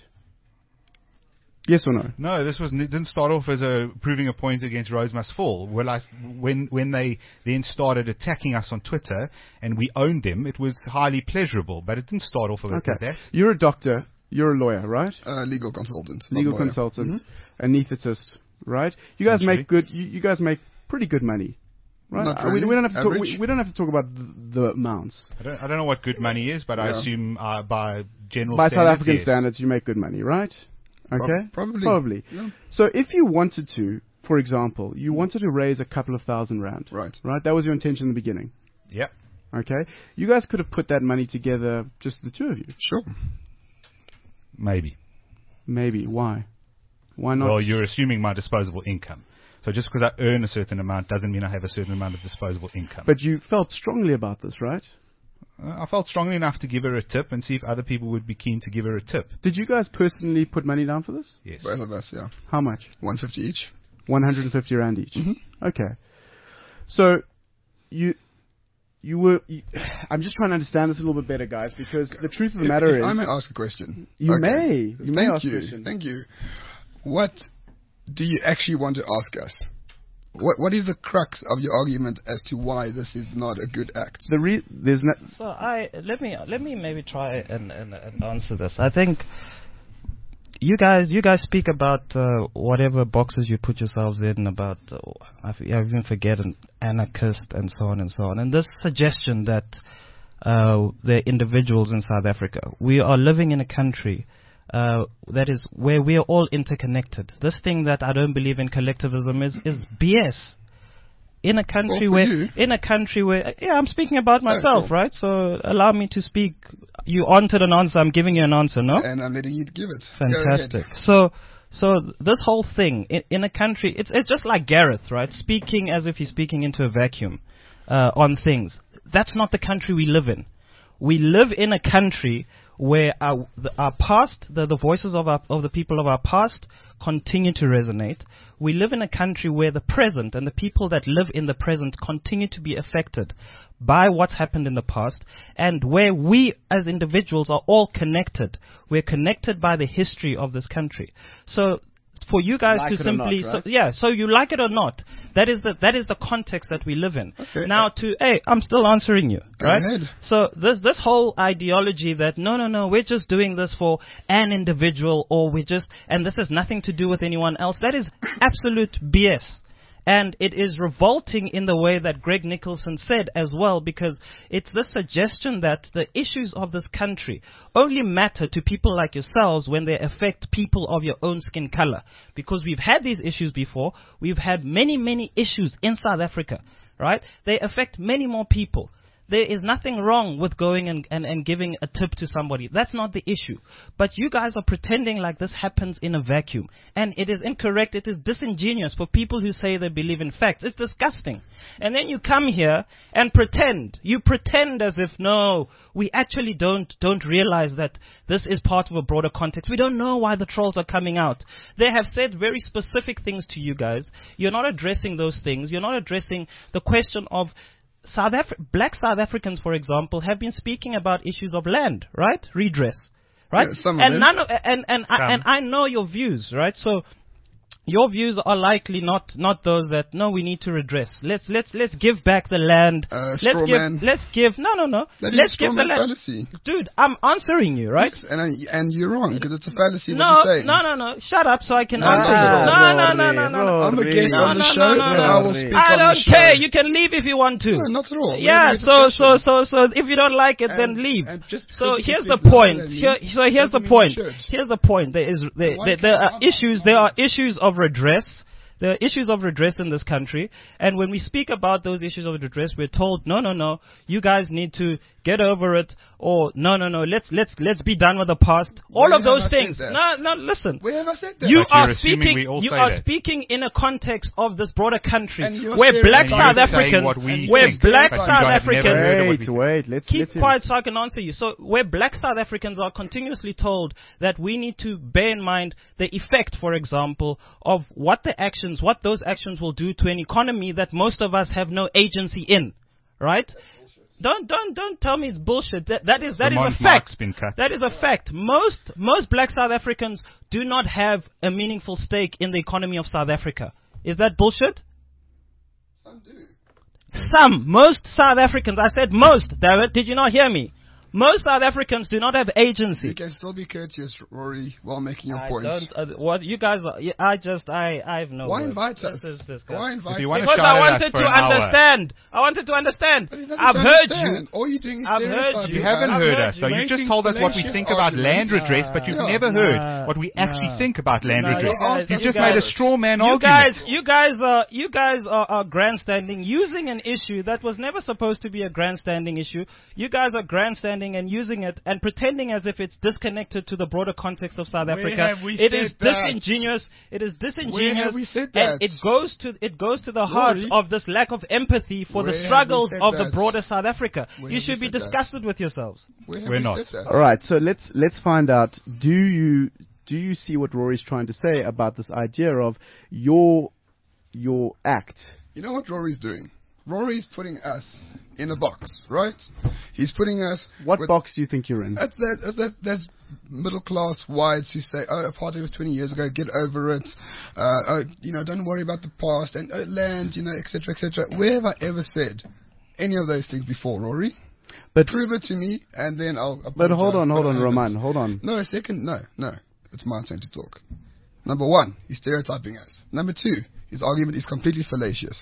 Yes or no? No, this was didn't start off as a proving a point against Rhodes Must Fall. Well, I, when when they then started attacking us on Twitter and we owned them, it was highly pleasurable. But it didn't start off with Okay. that. You're a doctor. You're a lawyer, right? Uh, legal consultant. not Legal lawyer. consultant, Mhm. anaesthetist, right? You guys Essentially. make good. You, you guys make pretty good money, right? Not Uh, we, really. we don't have to talk. We, Average. we don't have to talk about the, the amounts. I don't, I don't know what good money is, but I Yeah. assume uh, by general By South standards, African yes. standards, you make good money, right? Okay, probably. Probably. Yeah. So if you wanted to, for example, you wanted to raise a couple of thousand rand, Right. right? That was your intention in the beginning. Yep. Okay, you guys could have put that money together, just the two of you. Sure. Maybe. Maybe. Why? Why not? Well, you're assuming my disposable income. So just because I earn a certain amount doesn't mean I have a certain amount of disposable income. But you felt strongly about this, right? Uh, I felt strongly enough to give her a tip and see if other people would be keen to give her a tip. Did you guys personally put money down for this? Yes. Both of us, yeah. How much? one fifty each. one hundred fifty rand each. Mhm. Okay. So you you were. You, I'm just trying to understand this a little bit better, guys, because the truth of the If- matter if is, I may ask a question. You Okay. may. You may Thank ask a you. question. Thank you. What do you actually want to ask us? What What is the crux of your argument as to why this is not a good act? the re- there's no, So I let me let me maybe try and, and, and answer this. I think you guys you guys speak about uh, whatever boxes you put yourselves in about uh, I, f- I even forget an anarchist and so on and so on. And this suggestion that uh, they're individuals in South Africa. We are living in a country uh, that is where we are all interconnected. This thing that I don't believe in collectivism is is B S. In a country Well, for where, you. in a country where, yeah, I'm speaking about myself, cool. right? So allow me to speak. You wanted an answer. I'm giving you an answer, no? And I'm letting you give it. Go ahead. Fantastic. So, so th- this whole thing in, in a country, it's it's just like Gareth, right? Speaking as if he's speaking into a vacuum uh, on things. That's not the country we live in. We live in a country where our the, our past, the, the voices of our of the people of our past, continue to resonate. We live in a country where the present and the people that live in the present continue to be affected by what's happened in the past, and where we as individuals are all connected. We're connected by the history of this country. So for you guys Like to it or simply, not, right? so, yeah, so you like it or not, that is the that is the context that we live in. Okay, now, uh, to hey, I'm still answering you, Go right? ahead. So this this whole ideology that no no no we're just doing this for an individual, or we just and this has nothing to do with anyone else, that is absolute B S. And it is revolting in the way that Greg Nicholson said as well, because it's the suggestion that the issues of this country only matter to people like yourselves when they affect people of your own skin color. Because we've had these issues before. We've had many, many issues in South Africa, right? They affect many more people. there is nothing wrong with going and, and, and giving a tip to somebody. That's not the issue. But you guys are pretending like this happens in a vacuum. And it is incorrect. It is disingenuous for people who say they believe in facts. It's disgusting. And then you come here and pretend. You pretend as if, no, we actually don't, don't realize that this is part of a broader context. We don't know why the trolls are coming out. They have said very specific things to you guys. You're not addressing those things. You're not addressing the question of South Af- black South Africans, for example, have been speaking about issues of land, right? Redress, right? Yeah, some of and them. none of, and and I, and I know your views, right? So your views are likely not, not those that no, we need to redress. Let's let's let's give back the land. Uh, let's straw give man. let's give no no no. That let's is straw give the man land. fallacy. Dude, I'm answering you, right? Yes, and I, and you're wrong because it's a fallacy. No, what you're saying. no, no, no. Shut up so I can No, answer not you. at all. No, no, no, no, no, no. I'm a guest No, on the no, show, no, no, and no. I will speak I on don't the show. care. You can leave if you want to. No, not at all. We're Yeah, having a so so discussion. so so if you don't like it, then And- leave. and just So because here's you the think point. that Here, means- so here's the doesn't mean point. you should. Here's the point. There is there, why there, can't there are other issues. people There are do it? issues of redress. There are issues of redress in this country, and when we speak about those issues of redress, we're told, no, no, no, you guys need to get over it, or no, no, no, let's let's let's be done with the past. All Where of those have I said things. that? No, no, listen. Where have I said that? You But are you're assuming speaking. we all You say are that. speaking in a context of this broader country, And you're where black stereotyping. South You're saying Africans, what we where think, black but you South don't- have never Africans, heard of what Wait, we- wait. Let's keep let's hear quiet so I can answer you. So where black South Africans are continuously told that we need to bear in mind the effect, for example, of what the actions, what those actions will do to an economy that most of us have no agency in, right? Don't don't don't tell me it's bullshit. That that is that is Ramon's a fact. mic's been cut. That is a fact. Most most black South Africans do not have a meaningful stake in the economy of South Africa. Is that bullshit? Some do. Some, most South Africans. I said most. David, did you not hear me? Most South Africans do not have agency. You can still be courteous, Rory, while making your I points. don't. Uh, what you guys are? yeah, I just. I. I have no. Why words. invite This us? is disgusting. Why invite If you us? wanna Because shout I at us wanted for to an hour. understand. I wanted to understand. But it's not I've to heard understand. you. All you're doing is I've heard stereotyping. you. You haven't I've heard heard us, you though. You making just told us what we fallacious think about land arguments. redress, but you've Yeah. never heard Nah, what we actually nah. think about land Nah, redress. you guys- You you just guys- made a straw man You argument. guys, you guys are, you guys are, are grandstanding, using an issue that was never supposed to be a grandstanding issue. You guys are grandstanding and using it and pretending as if it's disconnected to the broader context of South Where Africa. have we It said is that? disingenuous. It is Where disingenuous. have we said And that? it goes to it goes to the heart Rory? of this lack of empathy for Where the have we struggles said of the that? broader South Africa. Where You have we should be said that? disgusted with yourselves. Where have We're we not. said that? All right, so let's let's find out. Do you do you see what Rory's trying to say about this idea of your your act? You know what Rory's doing? Rory's putting us in a box, right? He's putting us. What with- box do you think you're in? That's that. That's that. That's middle class whites who say, "Oh, apartheid was twenty years ago. Get over it. Uh, uh, you know, don't worry about the past and uh, land. You know, et cetera, et cetera" Where have I ever said any of those things before, Rory? But Prove it to me, and then I'll. but hold apologize, on, hold but I on, haven't. Roman, hold on. No, a second. No, no. It's my turn to talk. Number one, he's stereotyping us. Number two, his argument is completely fallacious.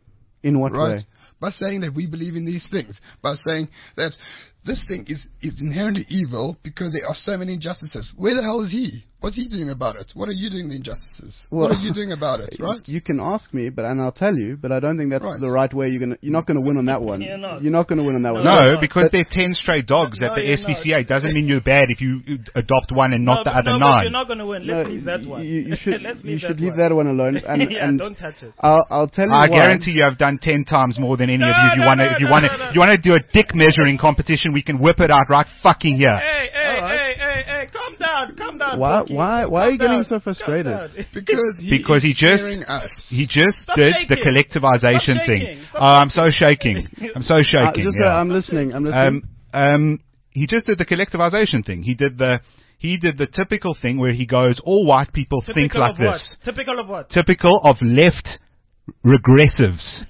In what Right? way? By saying that we believe in these things. By saying that this thing is, is inherently evil because there are so many injustices. Where the hell is he? What's he doing about it? What are you doing the injustices? Well, what are you doing about it, right? You can ask me, but and I'll tell you. But I don't think that's Right. the right way. You're gonna you're not gonna win on that one. You're not. You're not gonna win on that one. No, No, because but- there are ten stray dogs No, at the you're S P C A not. doesn't mean you're bad if you adopt one and not no, the but, other no, but nine. you're not going to win. Let's No, leave that you- one. You, you should Let's you leave should that leave one. that one alone. And, yeah, and don't touch it. I'll I'll tell you I why. guarantee you I've done ten times more than any No, of you. If you no, want to, no, if you no, want to, no, no. if you want to do a dick measuring competition, we can whip it out right fucking here. Hey, hey, All right. hey, hey, hey, calm down, calm down. Why- Pookie. why- why Calm are you getting down, so frustrated? calm down. Because he Because is he just- scaring us. He just Stop did the shaking. collectivization Stop thing. shaking. Stop Oh, I'm so shaking. I'm so Uh, shaking. just, yeah. uh, I'm listening. I'm listening. Um, um, he just did the collectivization thing. He did the he did the typical thing where he goes, all white people Typical think like of what? this. Typical of what? Typical of left regressives.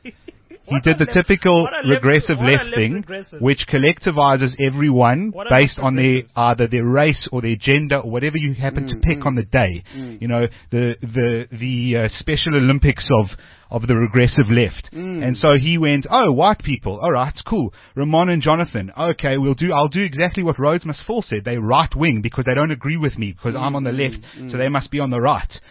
He What did are the left- typical what are left- regressive what are left left thing, regressives? which collectivizes everyone What are based left on their regressives? either their race or their gender or whatever you happen to pick on the day. You know, the the the uh, Special Olympics of of the regressive left. And so he went, oh, white people, all right, it's cool. Ramon and Jonathan, okay, we'll do. I'll do exactly what Rhodes Must Fall said. They right wing because they don't agree with me because I'm on the left, so they must be on the right.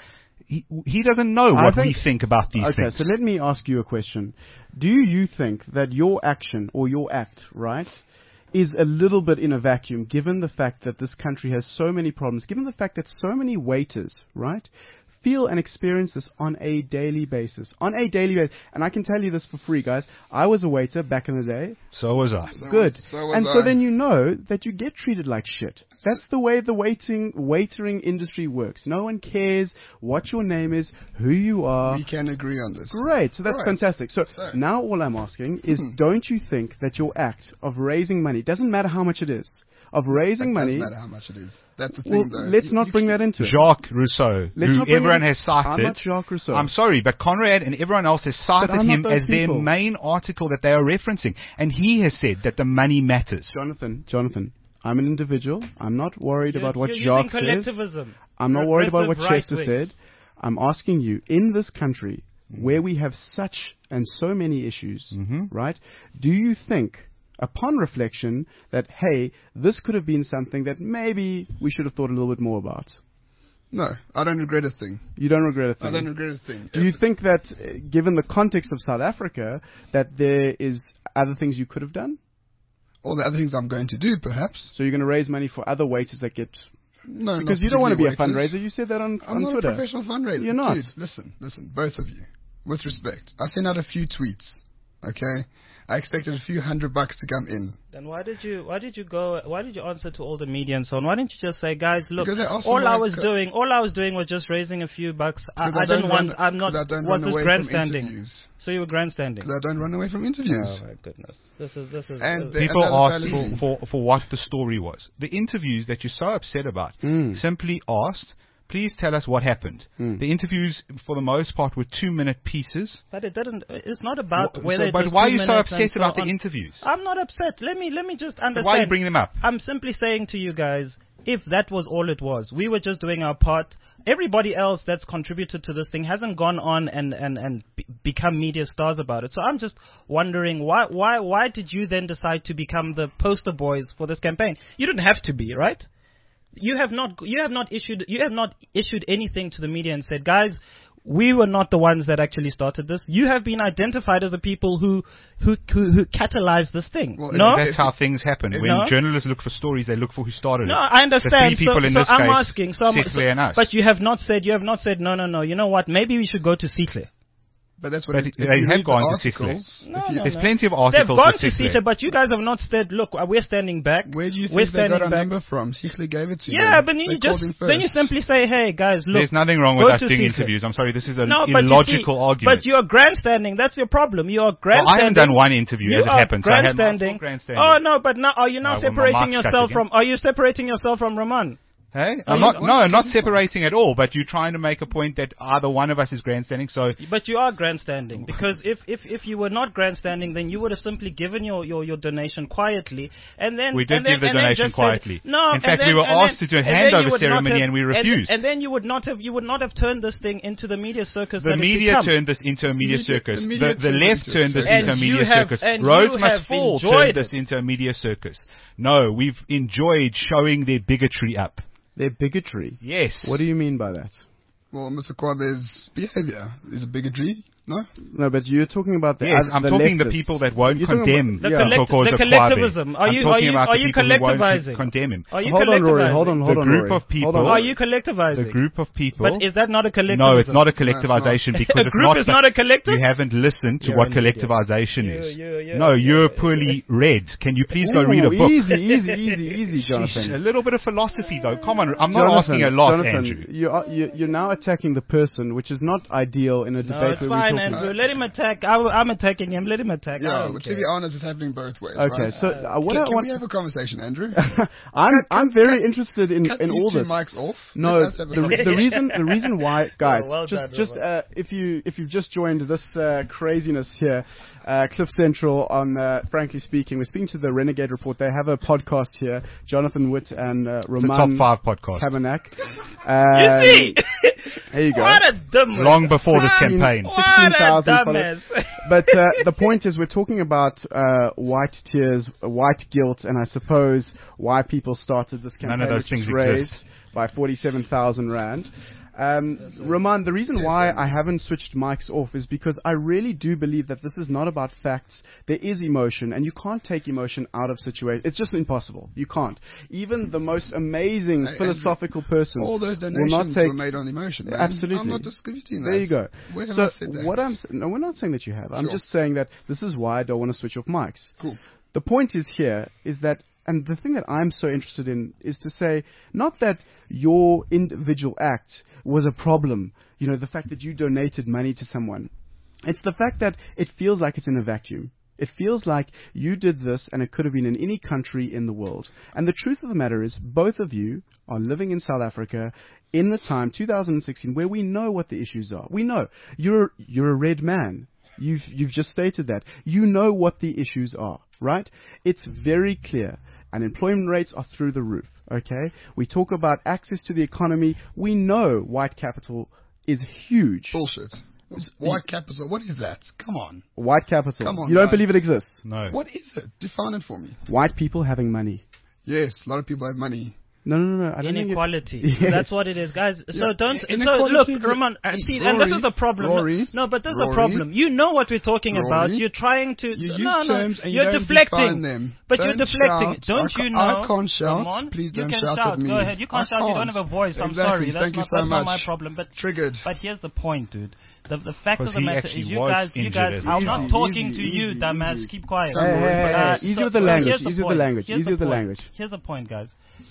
he, he doesn't know I what think- we think about these Okay, things. so let me ask you a question. Do you think that your action or your act, right, is a little bit in a vacuum, given the fact that this country has so many problems, given the fact that so many waiters, right, feel and experience this on a daily basis, on a daily basis. And I can tell you this for free, guys. I was a waiter back in the day. So was I. So Good. was- so was and so I. then you know that you get treated like shit. That's the way the waiting waitering industry works. No one cares what your name is, who you are. We can agree on this. Great, so that's Right. fantastic. So So- now all I'm asking is, Hmm. don't you think that your act of raising money, doesn't matter how much it is, of raising It money, doesn't matter how much it is. That's the thing, well, though. let's You- not you bring can- that into it. Jacques Rousseau, Let's who not bring everyone it- has cited. I'm not Jacques Rousseau. I'm sorry, but Conrad and everyone else has cited I'm not him those as their people. main article that they are referencing. And he has said that the money matters. Jonathan, Jonathan, I'm an individual. I'm not worried You're- about what you're Jacques using says. collectivism. I'm not worried about what Progressive Chester right-wing. said. I'm asking you, in this country where we have such and so many issues, Mhm. right? Do you think, upon reflection, that, hey, this could have been something that maybe we should have thought a little bit more about? No, I don't regret a thing. You don't regret a I thing? don't regret a thing. Do you think that, uh, given the context of South Africa, that there is other things you could have done? All the other things I'm going to do, perhaps. So you're going to raise money for other waiters that get... No, Because not you don't want to be a particularly fundraiser. You said that on, waiters. I'm on not Twitter. a professional fundraiser. You're not. Dude, listen, listen, both of you. With respect, I sent out a few tweets. Okay, I expected a few hundred bucks to come in. Then why did you why did you go why did you answer to all the media and so on? Why didn't you just say, guys, look, Because they asked all me I like, was uh, doing all I was doing was just raising a few bucks. I, Because I don't didn't want run- I'm not because I don't was run this away from grandstanding? interviews. So you were grandstanding. Because I don't run away from interviews. Oh my goodness. This is this is And this- the- People another asked fallacy. for, for, for what the story was. The interviews that you're so upset about Mm. simply asked, please tell us what happened. Mm. The interviews, for the most part, were two-minute pieces. but it didn't it's not about Wh- whether so- it but was why are two you so minutes and upset so about the on. interviews? I'm not upset. Let me let me just But understand. why you bring them up? I'm simply saying to you guys, if that was all it was, we were just doing our part. Everybody else that's contributed to this thing hasn't gone on and, and, and be- become media stars about it. So I'm just wondering, why, why, why did you then decide to become the poster boys for this campaign? You didn't have to be, right? You have not, you have not issued, you have not issued anything to the media and said, guys, we were not the ones that actually started this. You have been identified as the people who, who, who, who catalyzed this thing. Well, no? That's how things happen. When No. journalists look for stories, they look for who started No, it. I understand. The three people so in so this I'm case, asking. So, I'm, Sihle so and us. but you have not said. You have not said. No, no, no. You know what? Maybe we should go to Sihle. But that's what But it, they if you have read gone the to Sihle. articles, No, if you- no, There's no. plenty of They've articles gone with to Sihle. Sihle, but you guys have not said. Look, we're standing back. Where do you we're think they got standing our back. number from? Sihle gave it to you. Yeah, but then They you just called him then you first. simply say, hey guys, look. There's nothing wrong go with us to doing Sihle. interviews. I'm sorry, this is an No, but illogical you see, argument. But you're grandstanding. That's your problem. You are Well, grandstanding. I haven't done one interview You as it are happens. So I had my grandstanding. full grandstanding. Oh no, but now are you now Uh, well, my separating mark's cut yourself again. from? Are you separating yourself from Roman? Hey, Are I'm you- not. what? No, I'm not separating at all. But you're trying to make a point that either one of us is grandstanding. So But you are grandstanding because if, if, if you were not grandstanding, then you would have simply given your, your, your donation quietly, and then We did and then, give the and then donation just said- quietly. no, In and fact, then- we were and then- asked to do a and then handover you would not ceremony have- and we and- refused. And, then you would not have you would not have turned this thing into the media circus. the that it's media become. turned this into a media media- circus. the The, media the turned it left into a turned this circus. into a And media you have- circus. and Rhodes you Must have Fall enjoyed turned this it. into a media circus. No, we've enjoyed showing their bigotry up. Their bigotry. Yes. What do you mean by that? Well, Mister Kwabe's behavior is a bigotry, no? No, but you're talking about the Yes, oth- I'm the talking the leftists. people that won't You're talking condemn about- The, Yeah. collect- Tokoza the Kwabe. collectivism. Are I'm you talking are you about are the you people who won't collectivizing? condemn him. Are you Hold on, Rory. collectivizing? Hold on, hold The on, group Rory. of people- Hold on. Are you collectivizing? The group of people. But is that not a collectivism? No, it's not a No, it's not. collectivization because A it's group not. is the- not a collective? You haven't listened to You're what an idiot. collectivization You- is. you- you- no, you- you're you- poorly read. Can you please go Ooh, read a book? Easy, easy, easy, easy, Sheesh, a Jonathan. little bit of philosophy, though. Come on, I'm not Jonathan, asking a lot, Jonathan, Andrew. You are, you, you're now attacking the person, which is not ideal in a No, debate it's where fine, we're talking. Andrew. Let him attack. I, I'm attacking him. Let him attack. I Yeah, don't but to care. be honest, it's happening both ways. Okay, right? so uh, what Can, I can want, we have a conversation, Andrew? I'm cut- I'm cut- very cut- interested in Cut in these all two this. mics off. No, Let us have a the, re- the conversation. reason the reason why, guys, Oh, well just done, just well uh, if you if you've just joined this uh, craziness here, uh, Cliff Central on uh, Frankly Speaking, we're speaking to the Renegade Report. They have a podcast here. Jonathan Witt and uh, It's a Roman top five podcast. Kavanagh. You Um, see? There you go. What a dumb. Long before this Sixteen- campaign. What sixteen a thousand dumbass. followers. But uh, the point is, we're talking about uh, white tears, uh, white guilt, and I suppose why people started this campaign, None of those which things was raised exist. by forty-seven thousand rand. Um, Roman, the reason why I haven't switched mics off is because I really do believe that this is not about facts. There is emotion, and you can't take emotion out of situations. It's just impossible. You can't. Even the most amazing Hey, philosophical person All those will not donations take. were made on emotion, man. Absolutely. I'm not disputing that. There you go. Where have so I said that? what I'm s- no, we're not saying that you have. I'm Sure. just saying that this is why I don't want to switch off mics. Cool. The point is here is that, and the thing that I'm so interested in is to say, not that your individual act was a problem, you know, the fact that you donated money to someone. It's the fact that it feels like it's in a vacuum. It feels like you did this and it could have been in any country in the world. And the truth of the matter is, both of you are living in South Africa in the time, two thousand sixteen, where we know what the issues are. We know. You're, you're a red man. You've, you've just stated that. You know what the issues are, right? It's very clear. Unemployment rates are through the roof, okay? We talk about access to the economy. We know white capital is huge. Bullshit. White capital. What is that? Come on. White capital. Come on, you don't guys. believe it exists? No. What is it? Define it for me. White people having money. Yes, a lot of people have money. No, no, no, no. I don't think it- Inequality. Yes. That's what it is, guys. So Yeah. don't. So Inequality look, is- Roman. and See, and this Rory, is the problem. Rory, no, but this is Rory, the problem. You know what we're talking Rory, about. You're trying to. You use no, no. terms and you you're don't deflecting. define them. But Don't you're deflecting. shout. Don't I ca- you know? I can't shout. Roman, Please you don't can shout shout. at me. Go ahead. You can't I shout. You don't can't. have a voice. I'm Exactly. sorry. That's Thank you not, so that's not much. my problem. But Triggered. But here's the point, dude. The, the fact of Because the he matter actually is, you was guys, you injured guys. as I'm a not child. talking Easy, to you, easy, dumbass. easy. Keep quiet. Hey, hey, hey, Uh, hey, easy so- with the so language, here's the easy with the point. language, Here's easy with the point. language. Here's the point, guys.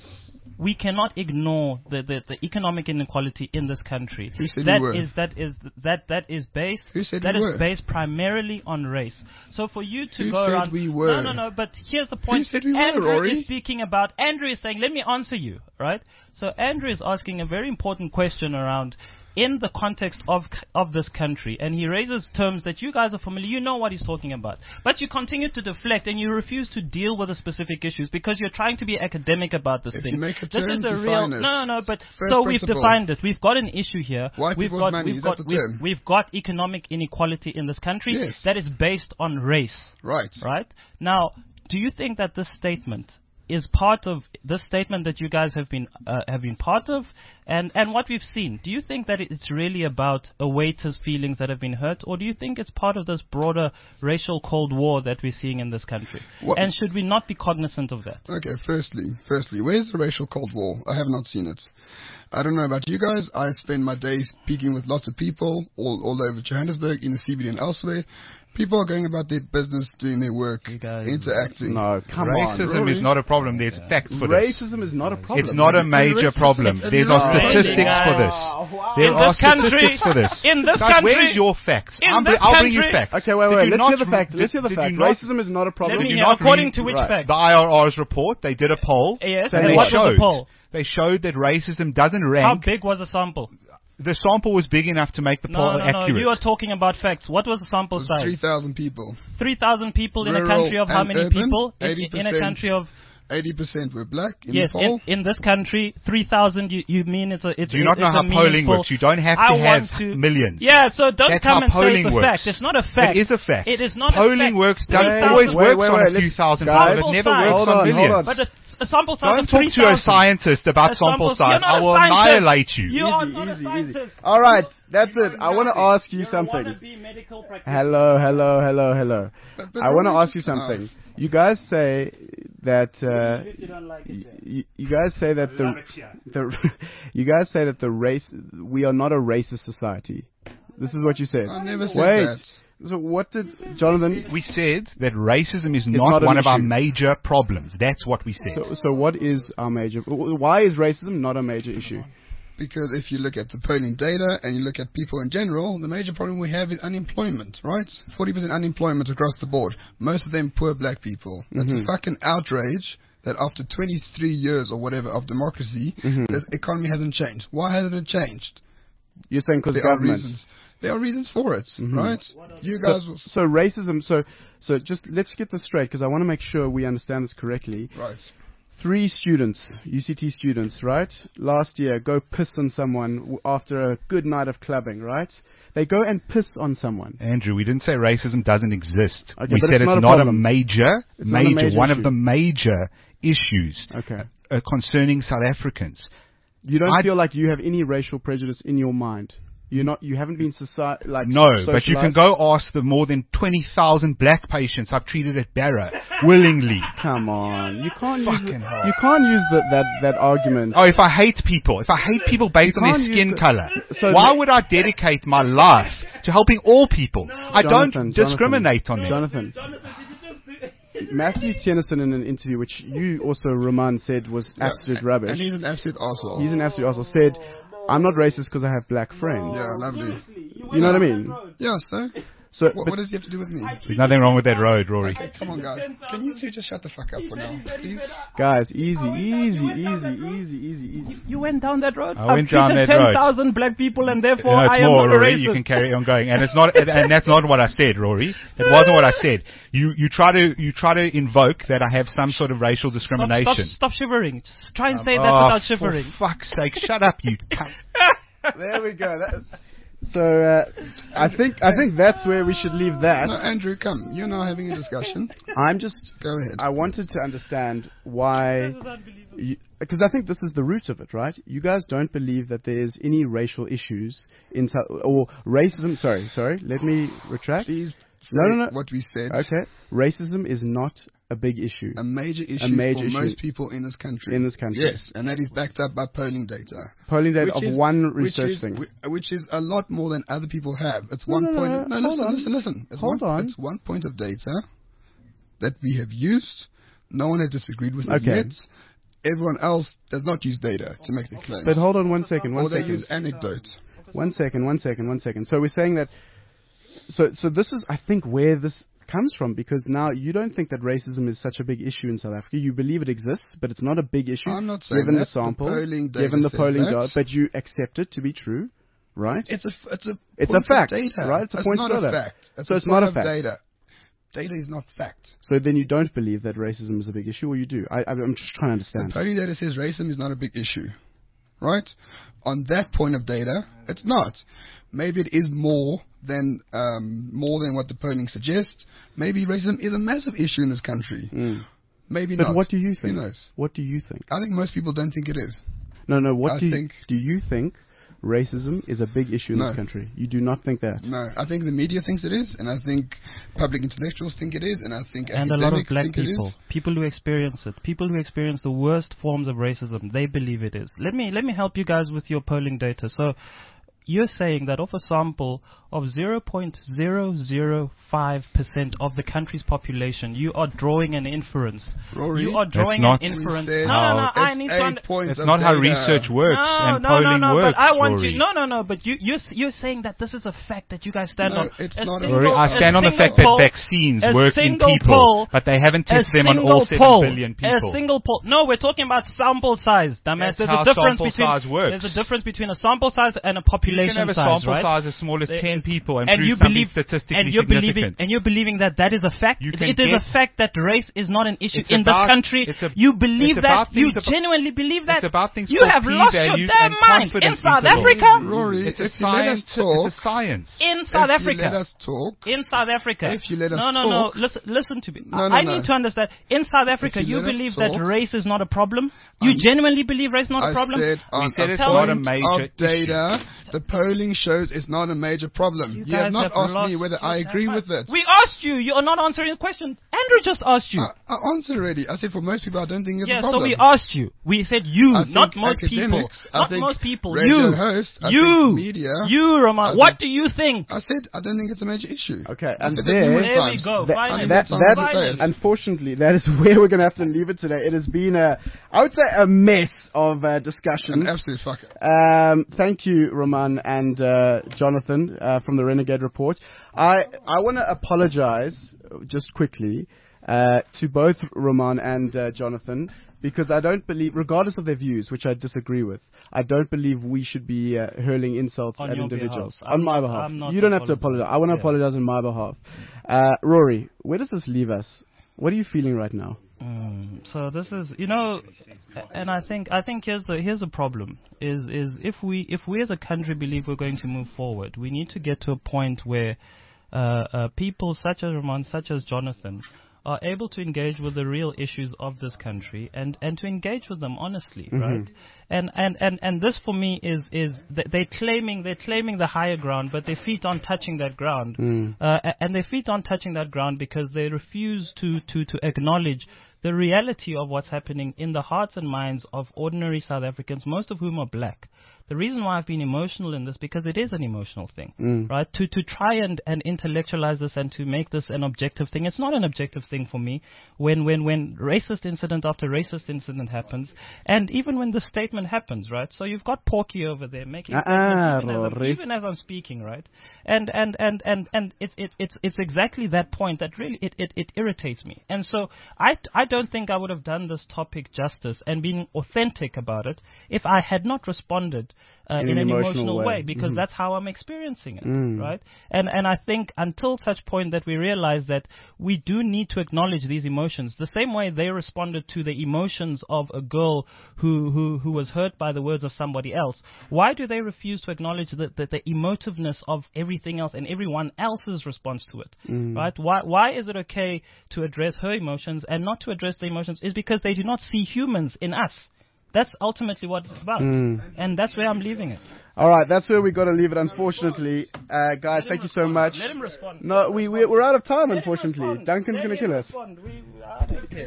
We cannot ignore the, the, the economic inequality in this country. Who said That we were? is that is that that is based Who said that we is were? based primarily on race. So for you to Who go said around we were? no no no. But here's the point. said we were, Andrew Rory? is speaking about. Andrew is saying, let me answer you, right? So Andrew is asking a very important question around. In the context of of this country, and he raises terms that you guys are familiar, you know what he's talking about, but you continue to deflect and you refuse to deal with the specific issues because you're trying to be academic about this If thing. you make a this term, is a define real it. no, no, no. But First so we've principle. defined it. We've got an issue here. White we've people's got money, we've is got that the we've, term? we've got economic inequality in this country Yes. that is based on race. Right. Right now, do you think that this statement is part of this statement that you guys have been uh, have been part of, and and what we've seen? Do you think that it's really about a waiter's feelings that have been hurt, or do you think it's part of this broader racial cold war that we're seeing in this country? What- And should we not be cognizant of that? Okay, firstly, firstly, where's the racial Cold War? I have not seen it. I don't know about you guys. I spend my days speaking with lots of people all, all over Johannesburg, in the C B D and elsewhere. People are going about their business, doing their work, You guys- interacting. No, come Racism on. is not a problem. There's facts for this. Racism is not a problem. It's not a major Racism- problem. it's- There's it's are not. statistics for this. There In are this country- statistics for this. in this Guys, country- where's your facts? in I'm br- this I'll bring you country- facts. Okay, wait, Did wait. you Let's not hear the re- facts. Let's did- hear the did facts. you not- Racism is not a problem. Let me you hear. not According read- to which Right. fact? The I R R's report, they did a poll. Yes, And and they what was showed, the poll? they showed that racism doesn't How rank. big was the sample? The sample was big enough to make the No, poll no, accurate. no. You are talking about facts. What was the sample It was size? three thousand people. three thousand people in a Rural country of how and many urban, people? In, in eighty a percent. country of eighty percent were black in yes, the poll. in, in this country, three thousand. You, you mean it's a it's Do you not it's know a how polling meaningful- works? You don't have to I have want to- millions. Yeah, so don't That's come how and say polling it's a works. fact. It's not a fact. It is a fact. It is not polling a fact. works. Three Don't thousand- always Wait, works wait, on wait, a few let's- thousand guys- people. It never Sample works Hold on on, hold millions. on. But a, a sample size Don't of talk three to a thousand. scientist about A sample sample- size. You're not I a will scientist. annihilate you. You are Easy, not a easy, easy. scientist. All right, that's You're it. I want to nothing. ask you You're a something. wannabe medical practitioner. Hello, hello, hello, hello. But- but I want to Rory- ask you something. You guys say that uh, If you don't like it, yeah. you, you guys say that the the you guys say that the race we are not a racist society. This is what you said. I never said Wait. that. So what did Jonathan? We said that racism is not, not an one of our issue. major problems. That's what we said. So, so what is our major? Why is racism not a major issue? Because if you look at the polling data and you look at people in general, the major problem we have is unemployment, right? forty percent unemployment across the board. Most of them poor black people. That's Mhm. a fucking outrage that after twenty-three years or whatever of democracy, Mhm. the economy hasn't changed. Why hasn't it changed? You're saying because There are government. reasons. There are reasons for it, Mhm. right? You So, guys will... so racism. So so just let's get this straight because I want to make sure we understand this correctly. Right. Three students, U C T students, right? Last year, go piss on someone w- after a good night of clubbing, right? They go and piss on someone. Andrew, we didn't say racism doesn't exist. Okay, we but said it's not it's a not a problem. major, It's not a major, major one issue. of the major issues Okay. uh, concerning South Africans. You don't I- feel like you have any racial prejudice in your mind. You're not. You haven't been society like No, but you can socialized? go ask the more than twenty thousand black patients I've treated at Barra willingly. Come on, you can't use Fucking the, hell. you can't use the, that that argument. Oh, if I hate people, if I hate people based You on their can't use skin the- color, so why the- would I dedicate my life to helping all people? I Jonathan, don't discriminate Jonathan, on them. Jonathan, Matthew Tennyson in an interview, which you also Roman said was Yeah, absolute and- rubbish. And he's an absolute arsehole. He's an absolute asshole. Said, "I'm not racist because I have black friends." Yeah, lovely. You know what I mean? Yeah, so So, what, but what does he have to do with me? There's nothing wrong with that road, Rory. Okay, come on, guys. Can you two just shut the fuck up for now, please? guys, easy, easy, easy, easy, easy, easy. You went down that road. I I've went down treated that road. ten thousand black people, and therefore No, it's I am more, not a Rory. racist. You can carry on going, and it's not, and, and that's not what I said, Rory. It wasn't what I said. You you try to you try to invoke that I have some sort of racial Stop, discrimination. stop, stop shivering. Just try and say that Oh, without shivering. For fuck's sake, shut up, you cunt. There we go. That, so uh, I think I think that's where we should leave that. No, Andrew, come. You and I are having a discussion. I'm just. Go ahead. I wanted to understand why. Because I think this is the root of it, right? You guys don't believe that there's any racial issues in South or racism. Sorry, sorry. Let me retract. Please say No, no, no. what we said. Okay, racism is not a big issue A major issue major for issue most people in this country. in this country. Yes, and that is backed up by polling data. Polling data Which of is- one which research is, thing. whi- Which is a lot more than other people have. It's No, one no, point. no, No, hold listen, on. listen, listen. It's Hold one, on. It's one point of data that we have used. No one has disagreed with it Okay. yet. Everyone else does not use data to make their claims. But hold on one second. One or they second. use anecdote. One second, one second, one second. So we're saying that. So, so this is, I think, where this comes from, because now you don't think that racism is such a big issue in South Africa. You believe it exists, but it's not a big issue. I'm not saying given that. the sample, The polling data given the says polling that. data, but you accept it to be true, right? It's a, it's a, It's point a fact, of data. right? It's a It's point not of a data. fact. It's So a it's not point a of fact. Data. Data is not fact. So then you don't believe that racism is a big issue, or you do? I, I'm just trying to The understand. polling data says racism is not a big issue, right? On that point of data, it's not. Maybe it is more than um, more than what the polling suggests. Maybe racism is a massive issue in this country. Mm. Maybe But not. what do you think? Who knows? What do you think? I think most people don't think it is. No, no. What I do you, think- do you think? Racism is a big issue in No. this country. You do not think that. No, I think the media thinks it is, and I think public intellectuals think it is, and I think And a lot of academics black think it people, is. people who experience it, people who experience the worst forms of racism, they believe it is. Let me let me help you guys with your polling data. So, you're saying that off a sample of zero point zero zero five percent of the country's population, you are drawing an inference. Rory, you are That's drawing not- an inference. We said No, no, no. it's I need to. eight Under- points That's of not how data. research works no, and no, polling no, no, works, but I want Rory. you. No, no, no. But you, you, you're saying that this is a fact that you guys stand No, on. it's A not a single- Rory, I a stand on the single fact that poll- vaccines a work in single people, poll- but they haven't a tested them on all single seven poll, billion people. A single poll. No, we're talking about sample size, dumbass. That's There's how a difference sample between size works. there's a difference between a sample size and a You population can have a size, sample right? size as small as There ten is- people and, and prove you something believe statistically and you're significant. believing and you're believing that that is a fact. You It, can it is a get- fact that race is not an issue It's in about- this country. it's a- you believe it's that. about You things about- genuinely believe that. it's about things you called have lost your p-values damn and mind in confidence South intervals. Africa. Rory, It's a if you let us science. talk, It's a science. In South if Africa. you let us talk, In South Africa. If you let us no, no, talk- no. Listen, listen to me. No, I, no, I no. need to understand. In South Africa, you you, let us believe talk- that race is not a problem. You I'm- genuinely believe race is not I a problem. said on said a it's not a point major of data, the polling shows it's not a major problem. You You, have guys not have asked me lost whether your I agree damn with mind. it. We asked you. You are not answering the question. Andrew just asked you. I, I answered already. I said for most people, I don't think it's yeah, a so problem. we asked you. We said you, I not think most people. academics, I Not think most people. radio You. hosts, I you. think media, You, Roman. I What think- do you think? I said I don't think it's a major issue. Okay, I and said that there- numerous There we times. go. That, Finally. that, Finally. that, Finally. unfortunately, that is where we're going to have to leave it today. It has been a, I would say, a mess of uh, discussions. An absolute fucker. Um, thank you, Roman and uh, Jonathan uh, from the Renegade Report. I I want to apologize uh, just quickly uh, to both Roman and uh, Jonathan, because I don't believe, regardless of their views, which I disagree with, I don't believe we should be uh, hurling insults On at your individuals. behalf. On I'm my not- behalf. I'm not You don't have to apologizing. apologize. I want to Yeah. apologize on my behalf. Uh, Rory, where does this leave us? What are you feeling right now? Mm, so this is, you know, and I think I think here's the here's the problem is is if we if we as a country believe we're going to move forward, we need to get to a point where uh, uh, people such as Roman, such as Jonathan, are able to engage with the real issues of this country and, and to engage with them honestly, Mm-hmm. right? And, and, and, and this for me is, is th- they're claiming they're claiming the higher ground, but their feet aren't touching that ground. Mm. Uh, a- and their feet aren't touching that ground because they refuse to, to, to acknowledge the reality of what's happening in the hearts and minds of ordinary South Africans, most of whom are black. The reason why I've been emotional in this, because it is an emotional thing, Mm. right? To to try and, and intellectualize this and to make this an objective thing. It's not an objective thing for me. When when when racist incident after racist incident happens, and even when the statement happens, right? So you've got Porky over there making Ah, statements even, as I'm, Rory. even as I'm speaking, right? And and and and and it's it, it's it's exactly that point that really it, it, it irritates me. And so I I don't think I would have done this topic justice and been authentic about it if I had not responded uh, In in, an an emotional emotional way. way, because Mhm. that's how I'm experiencing it, Mm. right? And and I think until such point that we realize that we do need to acknowledge these emotions, the same way they responded to the emotions of a girl who who, who was hurt by the words of somebody else. Why do they refuse to acknowledge the, the, the emotiveness of everything else and everyone else's response to it, Mm. right? Why why is it okay to address her emotions and not to address the emotions? Is because they do not see humans in us. That's ultimately what it's about, Mm. and that's where I'm leaving it. All right, that's where we got to leave it, unfortunately. Uh, guys, Let him thank you so respond. much. Let him respond. No, we, we, we're out of time, Let him unfortunately. respond. Duncan's Let going to him kill us. respond. We, I don't care.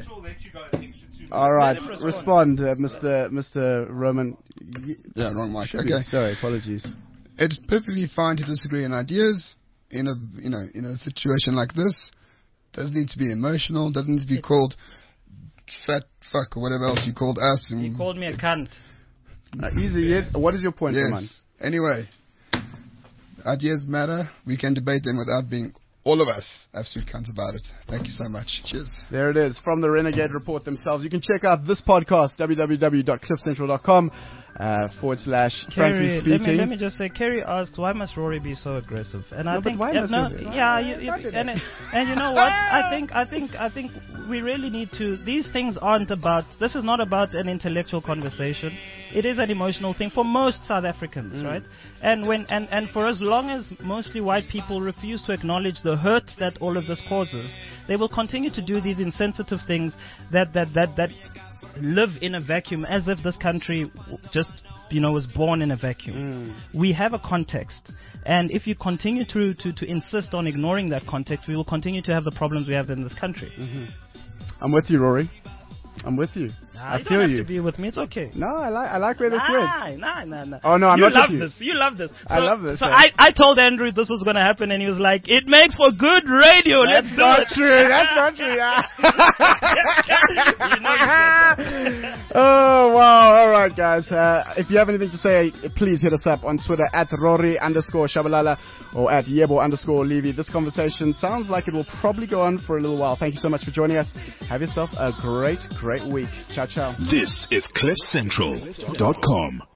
All right, Let him respond, respond. uh, Mister Mister Roman. Y- Yeah, wrong mic. should be- Okay. Sorry, apologies. It's perfectly fine to disagree on ideas in a you know in a situation like this. Doesn't need to be emotional. Doesn't need to be called fat fuck or whatever else you called us. And He called me a cunt. Uh, easy, yes. What is your point, Roman? yes. Anyway, ideas matter. We can debate them without being all of us absolute cunts about it. Thank you so much. Cheers. There it is, from the Renegade Report themselves. You can check out this podcast, w w w dot cliff central dot com uh, forward slash frankly Kerry, speaking. let me let me just say, Kerry asked, why must Rory be so aggressive? And I No, but think, why uh, must no, he be? yeah, you, you, and it, and you know what? I think I think I think we really need to. These things aren't about. This is not about an intellectual conversation. It is an emotional thing for most South Africans, Mm. right? And when and and for as long as mostly white people refuse to acknowledge the hurt that all of this causes, they will continue to do these insensitive things that that that that live in a vacuum, as if this country w- just you know was born in a vacuum. Mm. We have a context, and if you continue to, to to insist on ignoring that context, we will continue to have the problems we have in this country. I'm with you, Rory. I'm with you. Nah, I you feel don't have you. to be with me. It's okay. No, I like I like where this went. Nah, nah, nah, nah. Oh, no, I'm you not with love you. this. You love this. I So- love this, So eh? I, I told Andrew this was going to happen, and he was like, "It makes for good radio. That's Let's do not it." true. That's not true. Yeah. You know you said that. Oh, wow. All right, guys. Uh, if you have anything to say, please hit us up on Twitter at Rory underscore Shabalala or at Yebo underscore Levy. This conversation sounds like it will probably go on for a little while. Thank you so much for joining us. Have yourself a great, great week. Ciao, ciao. This is cliff central dot com.